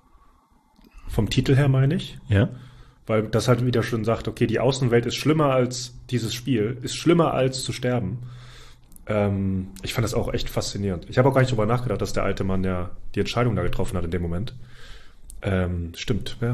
Vom Titel her meine ich. Ja. Weil das halt wieder schon sagt, okay, die Außenwelt ist schlimmer als dieses Spiel, ist schlimmer als zu sterben. Ähm, ich fand das auch echt faszinierend. Ich habe auch gar nicht drüber nachgedacht, dass der alte Mann ja die Entscheidung da getroffen hat in dem Moment. Ähm, stimmt, ja.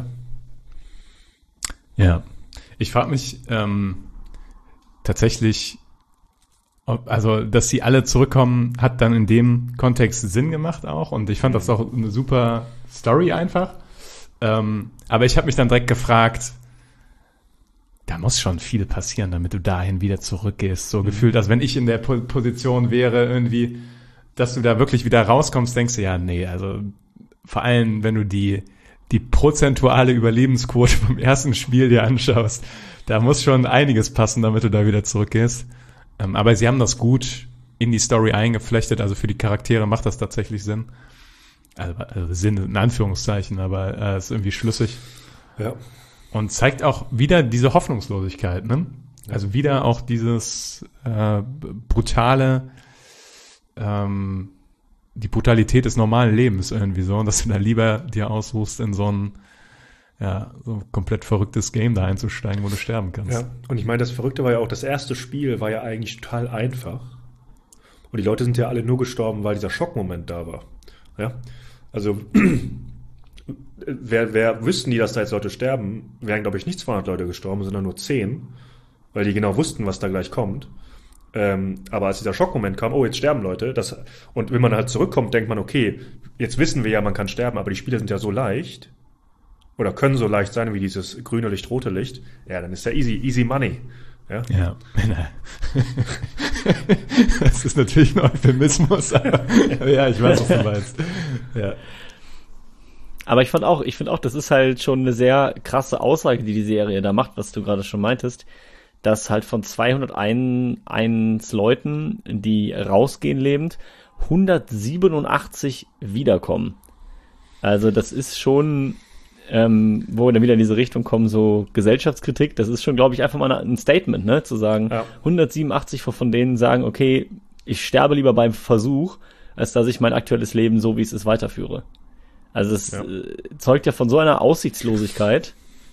Ja. Ich frage mich ähm, tatsächlich, Also, dass sie alle zurückkommen, hat dann in dem Kontext Sinn gemacht auch. Und ich fand das auch eine super Story einfach. Ähm, aber ich habe mich dann direkt gefragt, da muss schon viel passieren, damit du dahin wieder zurückgehst. So mhm. gefühlt, als wenn ich in der po- Position wäre irgendwie, dass du da wirklich wieder rauskommst, denkst du, ja, nee, also vor allem, wenn du die, die prozentuale Überlebensquote vom ersten Spiel dir anschaust, da muss schon einiges passen, damit du da wieder zurückgehst. Ähm, aber sie haben das gut in die Story eingeflechtet, also für die Charaktere macht das tatsächlich Sinn. Also, also Sinn in Anführungszeichen, aber äh, ist irgendwie schlüssig. Ja. Und zeigt auch wieder diese Hoffnungslosigkeit, ne? Also wieder auch dieses äh, brutale, ähm, die Brutalität des normalen Lebens irgendwie so, dass du da lieber dir aussuchst, in so ein ja, so ein komplett verrücktes Game da einzusteigen, wo du sterben kannst. Ja, und ich meine, das Verrückte war ja auch, das erste Spiel war ja eigentlich total einfach. Und die Leute sind ja alle nur gestorben, weil dieser Schockmoment da war. Ja, also wer, wer wüssten die, dass da jetzt Leute sterben, wären, glaube ich, nicht zweihundert Leute gestorben, sondern nur zehn, weil die genau wussten, was da gleich kommt. Ähm, aber als dieser Schockmoment kam, oh, jetzt sterben Leute, das, und wenn man halt zurückkommt, denkt man, okay, jetzt wissen wir ja, man kann sterben, aber die Spiele sind ja so leicht, oder können so leicht sein wie dieses grüne Licht, rote Licht, ja, dann ist ja easy, easy money. Ja. Ja. Das ist natürlich ein Euphemismus, aber ja, ich weiß, was du meinst. Ja. Aber ich fand auch, ich finde auch, das ist halt schon eine sehr krasse Aussage, die die Serie da macht, was du gerade schon meintest, dass halt von zweihunderteins Leuten, die rausgehen lebend, hundertsiebenundachtzig wiederkommen. Also das ist schon, ähm, wo wir dann wieder in diese Richtung kommen, so Gesellschaftskritik, das ist schon, glaube ich, einfach mal ein Statement, ne, zu sagen, ja. hundertsiebenundachtzig von denen sagen, okay, ich sterbe lieber beim Versuch, als dass ich mein aktuelles Leben so, wie es ist, weiterführe. Also es ja. äh, zeugt ja von so einer Aussichtslosigkeit.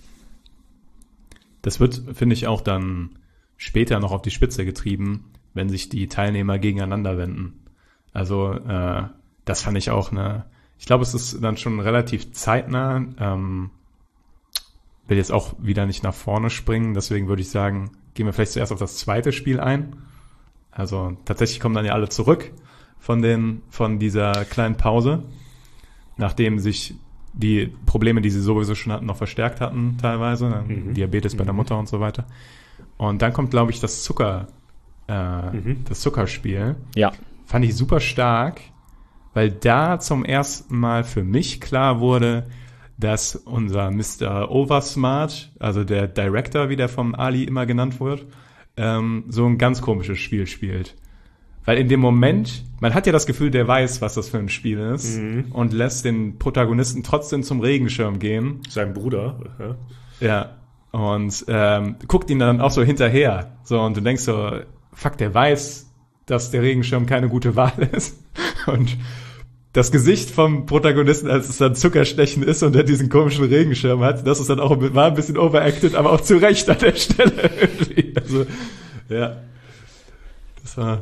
Das wird, finde ich, auch dann später noch auf die Spitze getrieben, wenn sich die Teilnehmer gegeneinander wenden. Also äh, das fand ich auch eine, ich glaube, es ist dann schon relativ zeitnah, ähm, will jetzt auch wieder nicht nach vorne springen, deswegen würde ich sagen, gehen wir vielleicht zuerst auf das zweite Spiel ein. Also tatsächlich kommen dann ja alle zurück von den von dieser kleinen Pause, nachdem sich die Probleme, die sie sowieso schon hatten, noch verstärkt hatten teilweise, mhm. Diabetes mhm. bei der Mutter und so weiter. Und dann kommt, glaube ich, das Zucker, äh, mhm. das Zuckerspiel. Ja. Fand ich super stark, weil da zum ersten Mal für mich klar wurde, dass unser Mister Oversmart, also der Director, wie der vom Ali immer genannt wird, ähm, so ein ganz komisches Spiel spielt. Weil in dem Moment, man hat ja das Gefühl, der weiß, was das für ein Spiel ist mhm. und lässt den Protagonisten trotzdem zum Regenschirm gehen. Sein Bruder. Ja. Ja. Und ähm, guckt ihn dann auch so hinterher. So, und du denkst so, fuck, der weiß, dass der Regenschirm keine gute Wahl ist. Und das Gesicht vom Protagonisten, als es dann Zuckerstechen ist und er diesen komischen Regenschirm hat, das ist dann auch war ein bisschen overacted, aber auch zu Recht an der Stelle irgendwie. Also, ja. Das war...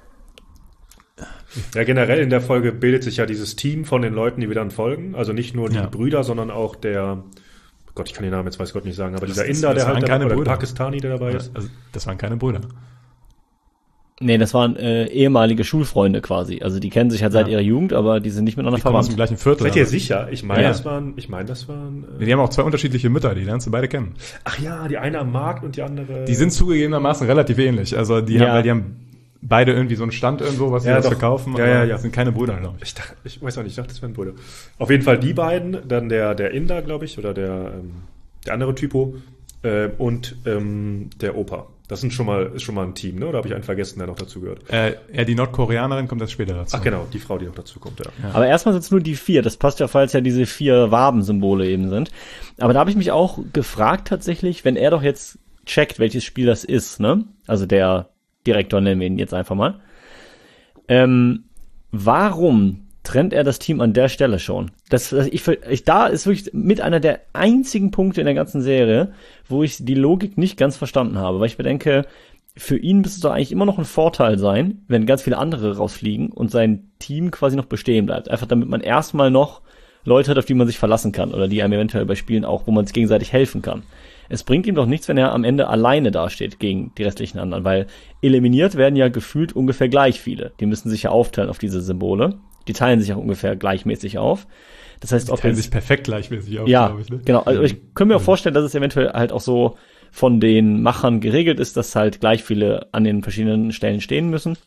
Ja, generell in der Folge bildet sich ja dieses Team von den Leuten, die wir dann folgen. Also nicht nur die ja. Brüder, sondern auch der, Gott, ich kann den Namen jetzt weiß Gott nicht sagen, aber das, dieser Inder, der halt dabei, oder Pakistani, der dabei ist. Also, das waren keine Brüder. Nee, das waren äh, ehemalige Schulfreunde quasi. Also die kennen sich halt seit ja. ihrer Jugend, aber die sind nicht miteinander die verwandt. Aus dem gleichen Viertel. Seid ihr sicher? Ich meine, ja. das waren, ich meine, das waren. Äh die haben auch zwei unterschiedliche Mütter, die lernst du beide kennen. Ach ja, die eine am Markt und die andere. Die sind zugegebenermaßen relativ ähnlich. Also die ja. haben, weil die haben beide irgendwie so einen Stand irgendwo, was sie ja, verkaufen. Ja, ja, ja. Das sind keine Brüder, glaube ich. Ich, dachte, ich weiß auch nicht, ich dachte, das wären Brüder. Auf jeden Fall die beiden, dann der, der Inder, glaube ich, oder der, ähm, der andere Typo äh, und ähm, der Opa. Das sind schon mal, ist schon mal ein Team, ne? Oder habe ich einen vergessen, der noch dazu gehört? Äh, ja, die Nordkoreanerin kommt erst später dazu. Ach genau, die Frau, die noch dazu kommt, ja. ja. Aber erstmal sind es nur die vier. Das passt ja, falls ja diese vier Wabensymbole eben sind. Aber da habe ich mich auch gefragt tatsächlich, wenn er doch jetzt checkt, welches Spiel das ist, ne? Also der Direktor, nennen wir ihn jetzt einfach mal. Ähm, warum trennt er das Team an der Stelle schon? Das, ich, ich, da ist wirklich mit einer der einzigen Punkte in der ganzen Serie, wo ich die Logik nicht ganz verstanden habe, weil ich mir denke, für ihn müsste es doch eigentlich immer noch ein Vorteil sein, wenn ganz viele andere rausfliegen und sein Team quasi noch bestehen bleibt. Einfach damit man erstmal noch Leute hat, auf die man sich verlassen kann oder die einem eventuell bei Spielen auch, wo man sich gegenseitig helfen kann. Es bringt ihm doch nichts, wenn er am Ende alleine dasteht gegen die restlichen anderen, weil eliminiert werden ja gefühlt ungefähr gleich viele. Die müssen sich ja aufteilen auf diese Symbole. Die teilen sich auch ungefähr gleichmäßig auf. Das heißt, Die ob teilen jetzt, sich perfekt gleichmäßig auf, ja, glaube ich. Ne? genau. Also ich könnte mir auch vorstellen, dass es eventuell halt auch so von den Machern geregelt ist, dass halt gleich viele an den verschiedenen Stellen stehen müssen.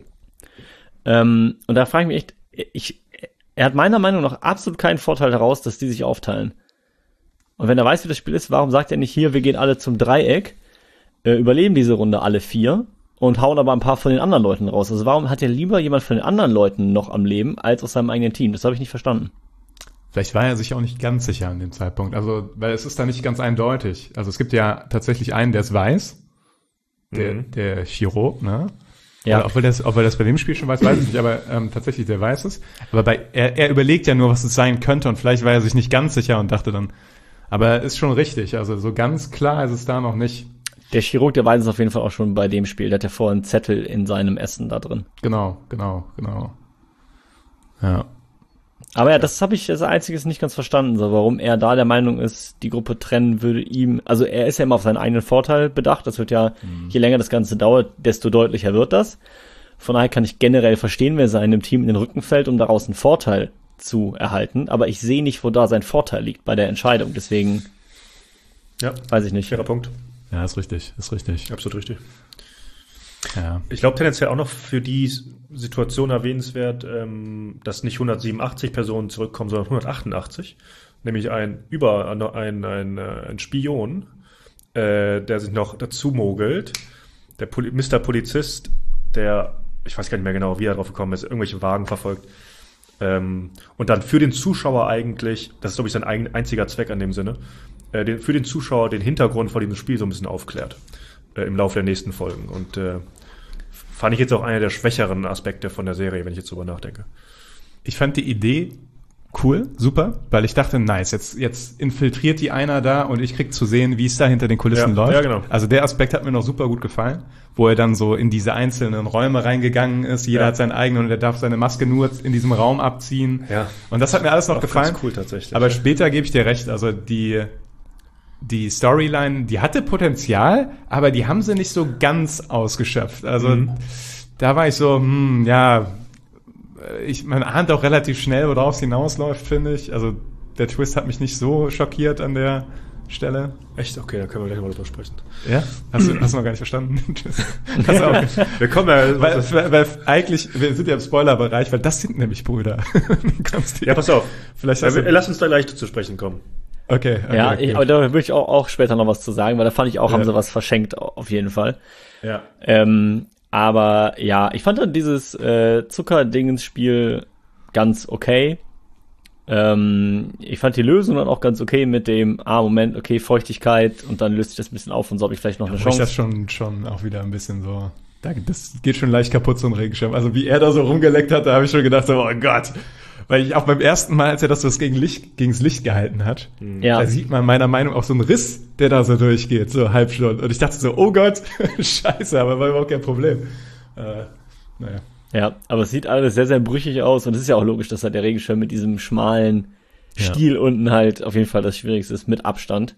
Ähm, und da frage ich mich echt, ich, er hat meiner Meinung nach absolut keinen Vorteil daraus, dass die sich aufteilen. Und wenn er weiß, wie das Spiel ist, warum sagt er nicht hier, wir gehen alle zum Dreieck, äh, überleben diese Runde alle vier und hauen aber ein paar von den anderen Leuten raus? Also warum hat er lieber jemand von den anderen Leuten noch am Leben, als aus seinem eigenen Team? Das habe ich nicht verstanden. Vielleicht war er sich auch nicht ganz sicher an dem Zeitpunkt. Also, weil es ist da nicht ganz eindeutig. Also es gibt ja tatsächlich einen, der es weiß. Der, Mhm. der Chirurg, ne? Ja. Oder ob er das, ob er das bei dem Spiel schon weiß, weiß ich nicht, aber ähm, tatsächlich, der weiß es. Aber bei, er, er überlegt ja nur, was es sein könnte und vielleicht war er sich nicht ganz sicher und dachte dann, aber ist schon richtig, also so ganz klar ist es da noch nicht. Der Chirurg, der weiß es auf jeden Fall auch schon bei dem Spiel. Der hat ja vorher einen Zettel in seinem Essen da drin. Genau, genau, genau. Ja. Aber ja, das habe ich als einziges nicht ganz verstanden, so warum er da der Meinung ist, die Gruppe trennen würde ihm, also er ist ja immer auf seinen eigenen Vorteil bedacht, das wird ja, mhm. je länger das Ganze dauert, desto deutlicher wird das. Von daher kann ich generell verstehen, wer seinem Team in den Rücken fällt, um daraus einen Vorteil zu erhalten, aber ich sehe nicht, wo da sein Vorteil liegt bei der Entscheidung, deswegen Ja, weiß ich nicht. fairer Punkt. Ja, ist richtig, ist richtig. Absolut richtig. Ja. Ich glaube tendenziell auch noch für die Situation erwähnenswert, ähm, dass nicht hundertsiebenundachtzig Personen zurückkommen, sondern hundertachtundachtzig. Nämlich ein über ein, ein, ein Spion, äh, der sich noch dazu mogelt. Der Poli- Mister Polizist, der, ich weiß gar nicht mehr genau, wie er drauf gekommen ist, irgendwelche Wagen verfolgt. Ähm, und dann für den Zuschauer eigentlich, das ist glaube ich sein eigen, einziger Zweck an dem Sinne, äh, den, für den Zuschauer den Hintergrund vor diesem Spiel so ein bisschen aufklärt. Äh, im Laufe der nächsten Folgen. Und äh, fand ich jetzt auch einer der schwächeren Aspekte von der Serie, wenn ich jetzt drüber nachdenke. Ich fand die Idee cool, super, weil ich dachte, nice, jetzt, jetzt infiltriert die einer da und ich krieg zu sehen, wie es da hinter den Kulissen Ja, läuft. ja, genau. Also der Aspekt hat mir noch super gut gefallen, wo er dann so in diese einzelnen Räume reingegangen ist, jeder Ja. hat seinen eigenen und er darf seine Maske nur in diesem Raum abziehen. Ja. Und das hat mir alles noch Auch gefallen. ganz cool tatsächlich. Aber später gebe ich dir recht, also die, die Storyline, die hatte Potenzial, aber die haben sie nicht so ganz ausgeschöpft. Also Mhm. da war ich so, hm, ja, ich, man ahnt auch relativ schnell, worauf es hinausläuft, finde ich. Also der Twist hat mich nicht so schockiert an der Stelle. Echt? Okay, da können wir gleich mal drüber sprechen. Ja? Hast du, hast du noch gar nicht verstanden? Hast du auch, Wir kommen ja... weil, weil, weil eigentlich, wir sind ja im Spoilerbereich, weil das sind nämlich Brüder. Kommst du- ja, pass auf. Vielleicht Ja, hast wir- du, lass uns da gleich zu sprechen kommen. okay, okay. Ja, okay. ich, aber da würde ich auch, auch später noch was zu sagen, weil da fand ich auch, Ja. haben sie was verschenkt, auf jeden Fall. Ja. Ähm, aber ja, ich fand dann dieses äh, Zucker-Dingens-Spiel ganz okay. Ähm, ich fand die Lösung dann auch ganz okay mit dem, ah, Moment, okay, Feuchtigkeit und dann löst sich das ein bisschen auf und so habe ich vielleicht noch eine Wo ich Chance. das schon, schon auch wieder ein bisschen so, da, das geht schon leicht kaputt, so ein Regenschirm. Also wie er da so rumgeleckt hat, da habe ich schon gedacht, so, oh Gott. Weil ich auch beim ersten Mal, als er das, das gegen Licht, gegens Licht gehalten hat, Ja. da sieht man meiner Meinung nach auch so einen Riss, der da so durchgeht, so halb Stunde. Und ich dachte so, oh Gott, scheiße, aber war überhaupt kein Problem. Äh, naja. Ja, aber es sieht alles sehr, sehr brüchig aus und es ist ja auch logisch, dass halt der Regenschirm mit diesem schmalen Ja. Stiel unten halt auf jeden Fall das Schwierigste ist, mit Abstand.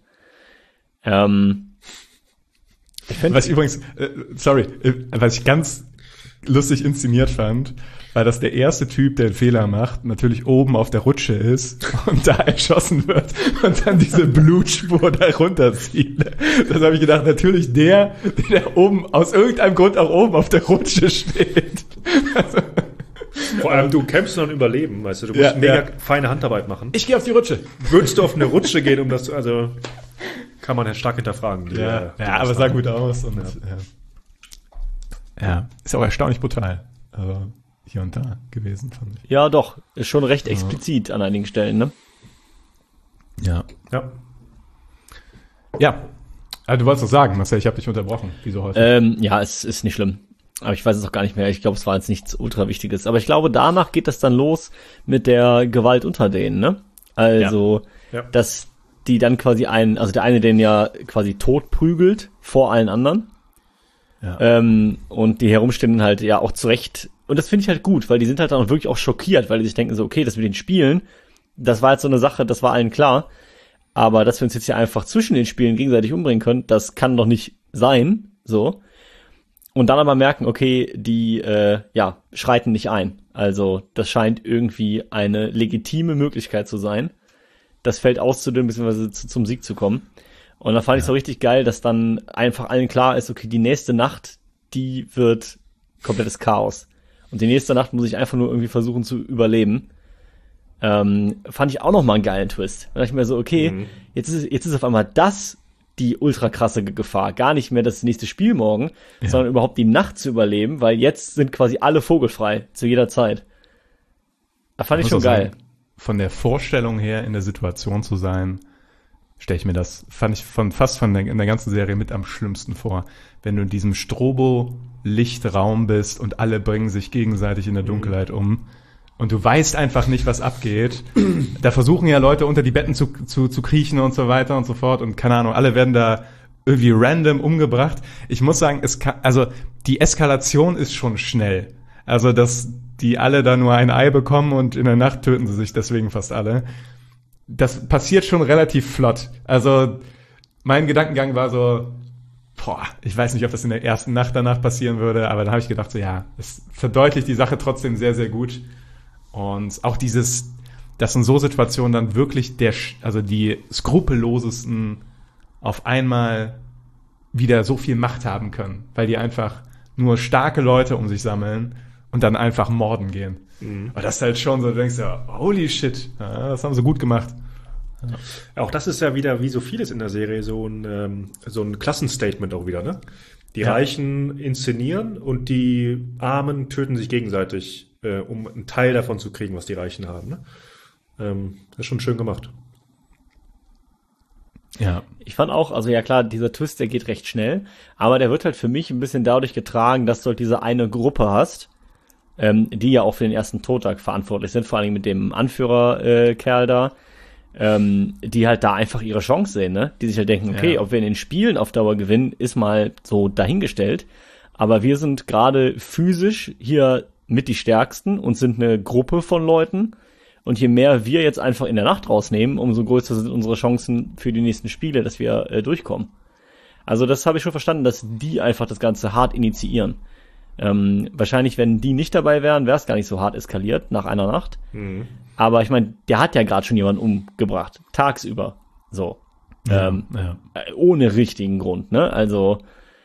Ähm, ich find, Was ich übrigens, äh, sorry, äh, was ich ganz lustig inszeniert fand, war, dass der erste Typ, der einen Fehler macht, natürlich oben auf der Rutsche ist und da erschossen wird und dann diese Blutspur da runterzieht. Das habe ich gedacht, natürlich der, der oben, aus irgendeinem Grund auch oben auf der Rutsche steht. Also, Vor allem, du kämpfst noch ein Überleben, weißt du. Du musst Ja, mega ja. feine Handarbeit machen. ich gehe auf die Rutsche. Würdest du auf eine Rutsche gehen, um das, also, kann man ja stark hinterfragen. Die, Ja, äh, die ja aber Ausnahme. sah gut aus. Und, ja. Ja, ist auch erstaunlich brutal. Also hier und da gewesen, fand ich. ja, doch, ist schon recht explizit an einigen Stellen, ne? Ja. Ja. Ja. Also, du wolltest was sagen, Marcel, ich habe dich unterbrochen, wie so häufig. Ähm, ja, es ist nicht schlimm. Aber ich weiß es auch gar nicht mehr. Ich glaube, es war jetzt nichts ultra Wichtiges. Aber ich glaube, danach geht das dann los mit der Gewalt unter denen, ne? Also, Ja. Ja. dass die dann quasi einen, also der eine den ja quasi tot prügelt vor allen anderen. Ja. Ähm, und die herumstehenden halt ja auch zurecht. Und das finde ich halt gut, weil die sind halt dann auch wirklich auch schockiert, weil die sich denken so, okay, das mit den Spielen, das war jetzt so eine Sache, das war allen klar. Aber dass wir uns jetzt hier einfach zwischen den Spielen gegenseitig umbringen können, das kann doch nicht sein, so. Und dann aber merken, okay, die, äh, ja, schreiten nicht ein. Also, das scheint irgendwie eine legitime Möglichkeit zu sein, das Feld auszudünnen, beziehungsweise zu, zum Sieg zu kommen. Und da fand ja. ich so richtig geil, dass dann einfach allen klar ist, okay, die nächste Nacht, die wird komplettes Chaos. Und die nächste Nacht muss ich einfach nur irgendwie versuchen zu überleben. Ähm, fand ich auch nochmal einen geilen Twist. Da dachte ich mir so, okay, mhm. jetzt ist jetzt ist auf einmal das die ultra krasse Gefahr. Gar nicht mehr das nächste Spiel morgen, ja. sondern überhaupt die Nacht zu überleben, weil jetzt sind quasi alle vogelfrei zu jeder Zeit. Da fand ich schon geil. Sagen, von der Vorstellung her in der Situation zu sein, stelle ich mir das, fand ich von fast von der, in der ganzen Serie mit am schlimmsten vor. Wenn du in diesem Strobo-Lichtraum bist und alle bringen sich gegenseitig in der Dunkelheit um. Und du weißt einfach nicht, was abgeht. Da versuchen ja Leute unter die Betten zu, zu, zu kriechen und so weiter und so fort. Und keine Ahnung, alle werden da irgendwie random umgebracht. Ich muss sagen, es kann, also die Eskalation ist schon schnell. Also, dass die alle da nur ein Ei bekommen und in der Nacht töten sie sich deswegen fast alle. Das passiert schon relativ flott. Also, mein Gedankengang war so, boah, ich weiß nicht, ob das in der ersten Nacht danach passieren würde, aber dann habe ich gedacht, so ja, es verdeutlicht die Sache trotzdem sehr, sehr gut. Und auch dieses, dass in so Situationen dann wirklich der, also die skrupellosesten auf einmal wieder so viel Macht haben können, weil die einfach nur starke Leute um sich sammeln und dann einfach morden gehen. Mhm. Aber das ist halt schon so, du denkst ja, holy shit, ja, das haben sie gut gemacht. Ja. Auch das ist ja wieder, wie so vieles in der Serie, so ein, ähm, so ein Klassenstatement auch wieder, ne? Die ja. Reichen inszenieren und die Armen töten sich gegenseitig, äh, um einen Teil davon zu kriegen, was die Reichen haben. Ne? Ähm, das ist schon schön gemacht. Ja. Ich fand auch, also ja klar, dieser Twist, der geht recht schnell, aber der wird halt für mich ein bisschen dadurch getragen, dass du halt diese eine Gruppe hast, ähm, die ja auch für den ersten Todtag verantwortlich sind, vor allem mit dem Anführer-Kerl äh, da, ähm, die halt da einfach ihre Chance sehen, ne? Die sich halt denken, okay, ja. ob wir in den Spielen auf Dauer gewinnen, ist mal so dahingestellt. Aber wir sind gerade physisch hier mit die Stärksten und sind eine Gruppe von Leuten. Und je mehr wir jetzt einfach in der Nacht rausnehmen, umso größer sind unsere Chancen für die nächsten Spiele, dass wir äh, durchkommen. Also das habe ich schon verstanden, dass die einfach das Ganze hart initiieren. Ähm, wahrscheinlich, wenn die nicht dabei wären, wäre es gar nicht so hart eskaliert nach einer Nacht. Mhm. Aber ich meine, der hat ja gerade schon jemanden umgebracht, tagsüber, so, ja, ähm, ja. ohne richtigen Grund, ne? Also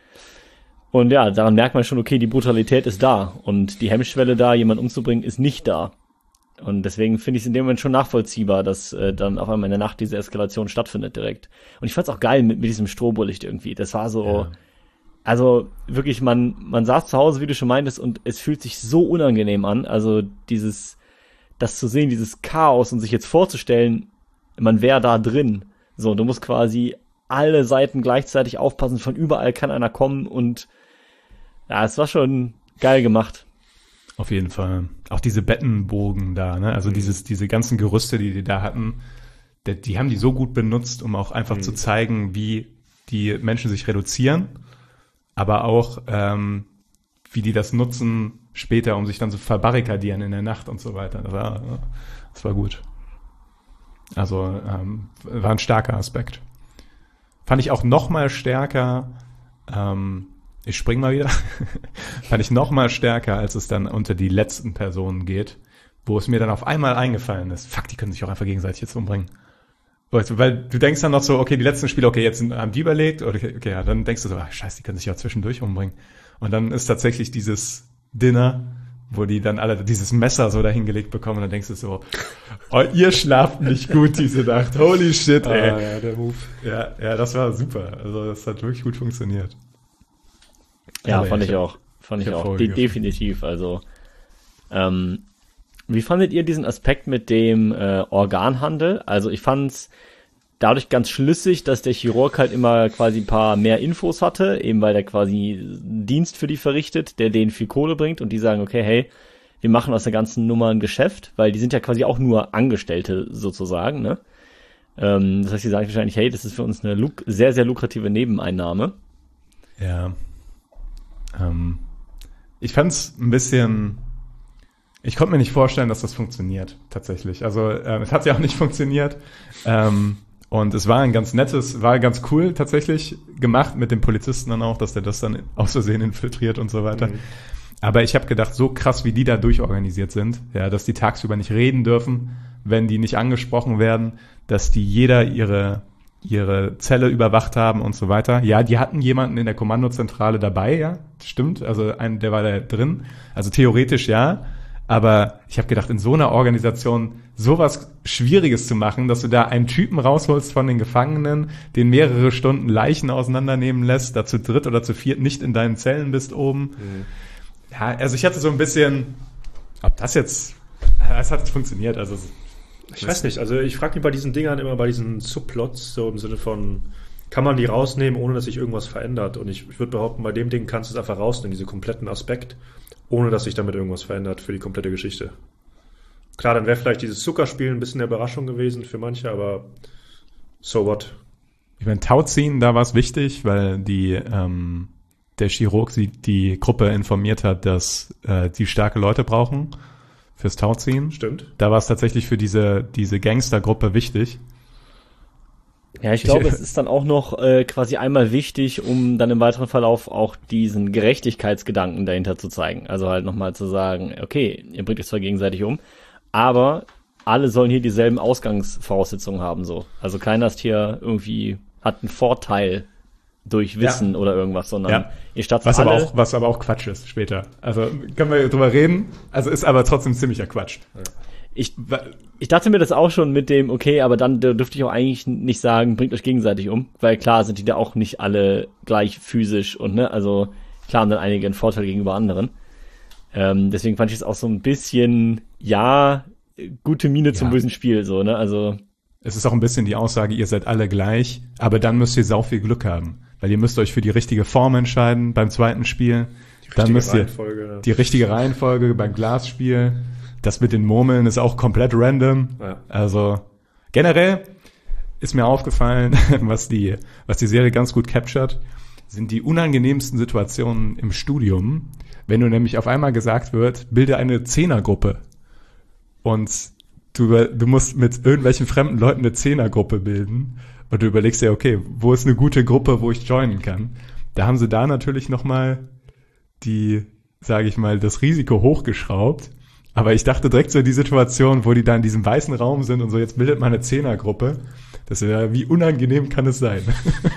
und ja, daran merkt man schon, okay, die Brutalität ist da und die Hemmschwelle da, jemanden umzubringen, ist nicht da. Und deswegen finde ich es in dem Moment schon nachvollziehbar, dass äh, dann auf einmal in der Nacht diese Eskalation stattfindet direkt. Und ich fand es auch geil mit, mit diesem Strobolicht irgendwie. Das war so, ja. also wirklich, man man saß zu Hause, wie du schon meintest, und es fühlt sich so unangenehm an. Also dieses das zu sehen, dieses Chaos und sich jetzt vorzustellen, man wäre da drin. So, du musst quasi alle Seiten gleichzeitig aufpassen, von überall kann einer kommen und ja, es war schon geil gemacht. Auf jeden Fall. Auch diese Bettenbogen da, ne? Also mhm. dieses, diese ganzen Gerüste, die die da hatten, die, die haben die so gut benutzt, um auch einfach mhm. zu zeigen, wie die Menschen sich reduzieren, aber auch, ähm, wie die das nutzen später, um sich dann zu verbarrikadieren in der Nacht und so weiter. Das war, das war gut. Also ähm, war ein starker Aspekt. Fand ich auch noch mal stärker, ähm, ich spring mal wieder, fand ich noch mal stärker, als es dann unter die letzten Personen geht, wo es mir dann auf einmal eingefallen ist, fuck, die können sich auch einfach gegenseitig jetzt umbringen. Weißt du, weil du denkst dann noch so, okay, die letzten Spiele, okay, jetzt haben die überlegt, oder okay, okay, ja, dann denkst du so, ach, scheiße, die können sich ja zwischendurch umbringen. Und dann ist tatsächlich dieses Dinner, wo die dann alle dieses Messer so dahingelegt bekommen und dann denkst du so, oh, ihr schlaft nicht gut diese Nacht, holy shit, ey. Ah, ja, der Move. Ja, ja, das war super. Also das hat wirklich gut funktioniert. Ja, fand ich auch. Fand ich auch. De- definitiv. Also, ähm, wie fandet ihr diesen Aspekt mit dem äh, Organhandel? Also ich fand's dadurch ganz schlüssig, dass der Chirurg halt immer quasi ein paar mehr Infos hatte, eben weil der quasi einen Dienst für die verrichtet, der denen viel Kohle bringt und die sagen, okay, hey, wir machen aus der ganzen Nummer ein Geschäft, weil die sind ja quasi auch nur Angestellte sozusagen, ne? Ähm, das heißt, die sagen wahrscheinlich, hey, das ist für uns eine luk- sehr, sehr lukrative Nebeneinnahme. Ja. Ähm, ich fand's ein bisschen Ich konnte mir nicht vorstellen, dass das funktioniert, tatsächlich. Also äh, es hat ja auch nicht funktioniert. Ähm, und es war ein ganz nettes, war ganz cool tatsächlich gemacht mit dem Polizisten dann auch, dass der das dann aus Versehen infiltriert und so weiter. Mhm. Aber ich habe gedacht, so krass, wie die da durchorganisiert sind, ja, dass die tagsüber nicht reden dürfen, wenn die nicht angesprochen werden, dass die jeder ihre ihre Zelle überwacht haben und so weiter. Ja, die hatten jemanden in der Kommandozentrale dabei, ja, stimmt. Also ein, der war da drin. Also theoretisch ja. Aber ich habe gedacht, in so einer Organisation sowas Schwieriges zu machen, dass du da einen Typen rausholst von den Gefangenen, den mehrere Stunden Leichen auseinandernehmen lässt, da zu dritt oder zu viert nicht in deinen Zellen bist oben. Mhm. Ja, also ich hatte so ein bisschen, ob das jetzt, es hat funktioniert, also ich weiß nicht, also ich frage mich bei diesen Dingern immer, bei diesen Subplots, so im Sinne von, kann man die rausnehmen, ohne dass sich irgendwas verändert? Und ich, ich würde behaupten, bei dem Ding kannst du es einfach rausnehmen, diesen kompletten Aspekt, ohne dass sich damit irgendwas verändert für die komplette Geschichte. Klar, dann wäre vielleicht dieses Zuckerspiel ein bisschen eine Überraschung gewesen für manche, aber so what? Ich meine, Tauziehen, da war es wichtig, weil die ähm, der Chirurg die, die Gruppe informiert hat, dass äh, die starke Leute brauchen fürs Tauziehen. Stimmt. Da war es tatsächlich für diese diese Gangstergruppe wichtig. Ja, ich glaube, es ist dann auch noch äh, quasi einmal wichtig, um dann im weiteren Verlauf auch diesen Gerechtigkeitsgedanken dahinter zu zeigen. Also halt nochmal zu sagen, okay, ihr bringt es zwar gegenseitig um, aber alle sollen hier dieselben Ausgangsvoraussetzungen haben, so. Also keiner ist hier irgendwie, hat einen Vorteil durch Wissen ja. oder irgendwas, sondern ja. ihr startet was alle. Aber auch, was aber auch Quatsch ist später. Also können wir drüber reden, also ist aber trotzdem ziemlicher Quatsch. Ja. Ich, ich dachte mir das auch schon mit dem, okay, aber dann dürfte ich auch eigentlich nicht sagen, bringt euch gegenseitig um, weil klar sind die da auch nicht alle gleich physisch und ne, also klar haben dann einige einen Vorteil gegenüber anderen. Ähm, deswegen fand ich es auch so ein bisschen, ja, gute Miene ja. zum bösen Spiel, so, ne, also. Es ist auch ein bisschen die Aussage, ihr seid alle gleich, aber dann müsst ihr sau viel Glück haben, weil ihr müsst euch für die richtige Form entscheiden beim zweiten Spiel. Dann müsst ihr ja. die richtige Reihenfolge beim Glasspiel. Das mit den Murmeln ist auch komplett random. Ja. Also generell ist mir aufgefallen, was die, was die Serie ganz gut captured, sind die unangenehmsten Situationen im Studium, wenn du nämlich auf einmal gesagt wird, bilde eine Zehnergruppe und du, du musst mit irgendwelchen fremden Leuten eine Zehnergruppe bilden und du überlegst dir, okay, wo ist eine gute Gruppe, wo ich joinen kann? Da haben sie da natürlich nochmal die, sage ich mal, das Risiko hochgeschraubt. Aber ich dachte direkt so die Situation, wo die da in diesem weißen Raum sind und so, jetzt bildet man eine Zehnergruppe. Das wäre, wie unangenehm kann es sein?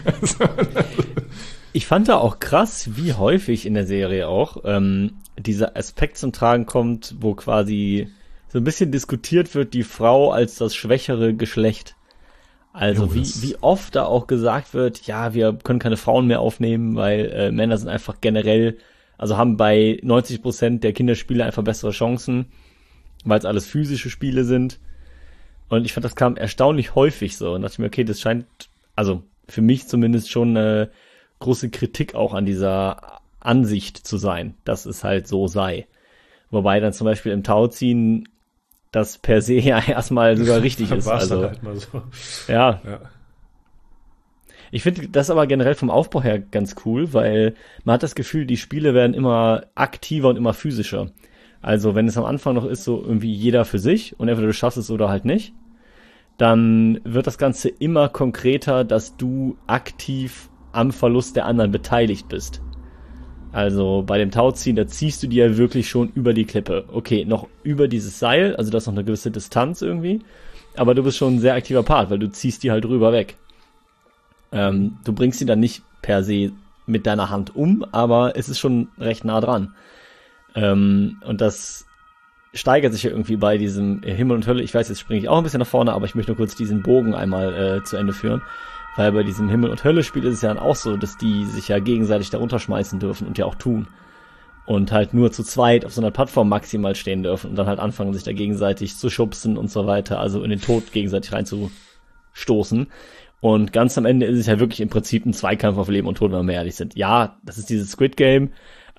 Ich fand da auch krass, wie häufig in der Serie auch ähm, dieser Aspekt zum Tragen kommt, wo quasi so ein bisschen diskutiert wird, die Frau als das schwächere Geschlecht. Also jo, wie, wie oft da auch gesagt wird, ja, wir können keine Frauen mehr aufnehmen, weil äh, Männer sind einfach generell, also haben bei neunzig Prozent der Kinderspiele einfach bessere Chancen, weil es alles physische Spiele sind. Und ich fand, das kam erstaunlich häufig so. Und dachte ich mir, okay, das scheint, also für mich zumindest schon eine große Kritik auch an dieser Ansicht zu sein, dass es halt so sei. Wobei dann zum Beispiel im Tauziehen das per se ja erstmal sogar richtig ist. Also halt mal so. Ja. ja. Ich finde das aber generell vom Aufbau her ganz cool, weil man hat das Gefühl, die Spiele werden immer aktiver und immer physischer. Also wenn es am Anfang noch ist, so irgendwie jeder für sich und entweder du schaffst es oder halt nicht, dann wird das Ganze immer konkreter, dass du aktiv am Verlust der anderen beteiligt bist. Also bei dem Tauziehen, da ziehst du dir ja wirklich schon über die Klippe. Okay, noch über dieses Seil, also das ist noch eine gewisse Distanz irgendwie, aber du bist schon ein sehr aktiver Part, weil du ziehst die halt drüber weg. Ähm, du bringst sie dann nicht per se mit deiner Hand um, aber es ist schon recht nah dran. Ähm, und das steigert sich ja irgendwie bei diesem Himmel und Hölle. Ich weiß, jetzt springe ich auch ein bisschen nach vorne, aber ich möchte nur kurz diesen Bogen einmal äh, zu Ende führen. Weil bei diesem Himmel- und Hölle-Spiel ist es ja dann auch so, dass die sich ja gegenseitig da runterschmeißen dürfen und ja auch tun. Und halt nur zu zweit auf so einer Plattform maximal stehen dürfen und dann halt anfangen, sich da gegenseitig zu schubsen und so weiter, also in den Tod gegenseitig reinzustoßen. Und ganz am Ende ist es ja wirklich im Prinzip ein Zweikampf auf Leben und Tod, wenn wir ehrlich sind. Ja, das ist dieses Squid Game,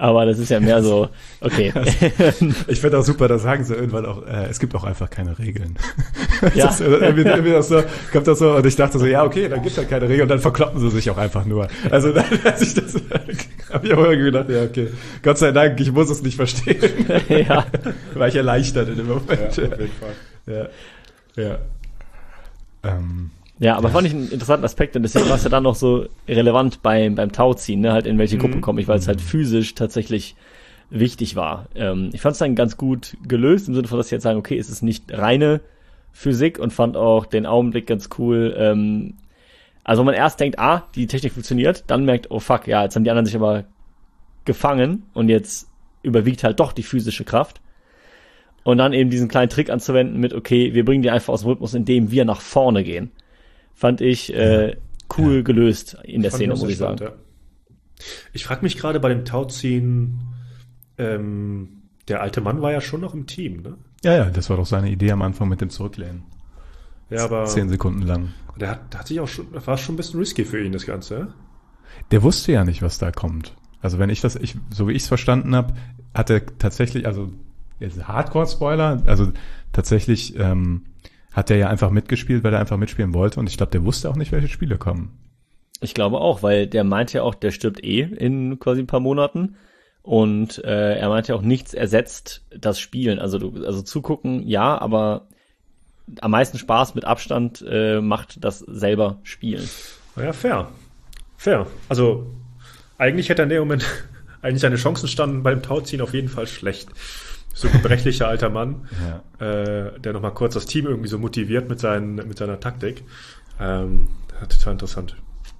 Aber das ist ja mehr so, okay. Ich finde auch super, da sagen sie irgendwann auch, äh, es gibt auch einfach keine Regeln. Ja. Das ist irgendwie, irgendwie das so, kommt das so, und ich dachte so, ja, okay, dann gibt's halt keine Regeln, und dann verkloppen sie sich auch einfach nur. Also, dann, als ich das, habe ich auch irgendwie gedacht, ja, okay, Gott sei Dank, ich muss es nicht verstehen. Ja. War ich erleichtert in dem Moment. Ja, auf jeden Fall. Ja. Ja. Ähm. Ja, aber fand ich einen interessanten Aspekt, und deswegen war es ja dann noch so relevant beim, beim Tauziehen, ne, halt in welche Gruppe komme ich, weil es halt physisch tatsächlich wichtig war. Ähm, ich fand es dann ganz gut gelöst, im Sinne von, dass sie jetzt sagen, okay, es ist nicht reine Physik, und fand auch den Augenblick ganz cool. Ähm, also wenn man erst denkt, ah, die Technik funktioniert, dann merkt, oh fuck, ja, jetzt haben die anderen sich aber gefangen, und jetzt überwiegt halt doch die physische Kraft. Und dann eben diesen kleinen Trick anzuwenden mit, okay, wir bringen die einfach aus dem Rhythmus, indem wir nach vorne gehen. Fand ich äh, cool ja. gelöst in der Fand Szene, ich muss ich sagen. spannend, ja. Ich frage mich gerade bei dem Tauziehen, ähm, der alte Mann war ja schon noch im Team, ne? Ja, ja, das war doch seine Idee am Anfang mit dem Zurücklehnen. Ja, aber Zehn Sekunden lang. Der hat, der hat sich auch schon, war schon ein bisschen risky für ihn, das Ganze, ja? Der wusste ja nicht, was da kommt. Also wenn ich das, ich, so wie ich es verstanden habe, hat er tatsächlich, also Hardcore-Spoiler, also tatsächlich ähm, hat er ja einfach mitgespielt, weil er einfach mitspielen wollte, und ich glaube, der wusste auch nicht, welche Spiele kommen. Ich glaube auch, weil der meinte ja auch, der stirbt eh in quasi ein paar Monaten, und äh, er meinte ja auch, nichts ersetzt das Spielen. Also du, also zugucken, ja, aber am meisten Spaß mit Abstand äh, macht das selber Spielen. Ja, fair. Fair. Also eigentlich hätte er in dem Moment eigentlich seine Chancen standen beim Tauziehen auf jeden Fall schlecht. So ein gebrechlicher alter Mann, ja. äh, der nochmal kurz das Team irgendwie so motiviert mit, seinen, mit seiner Taktik. Ähm, total interessant.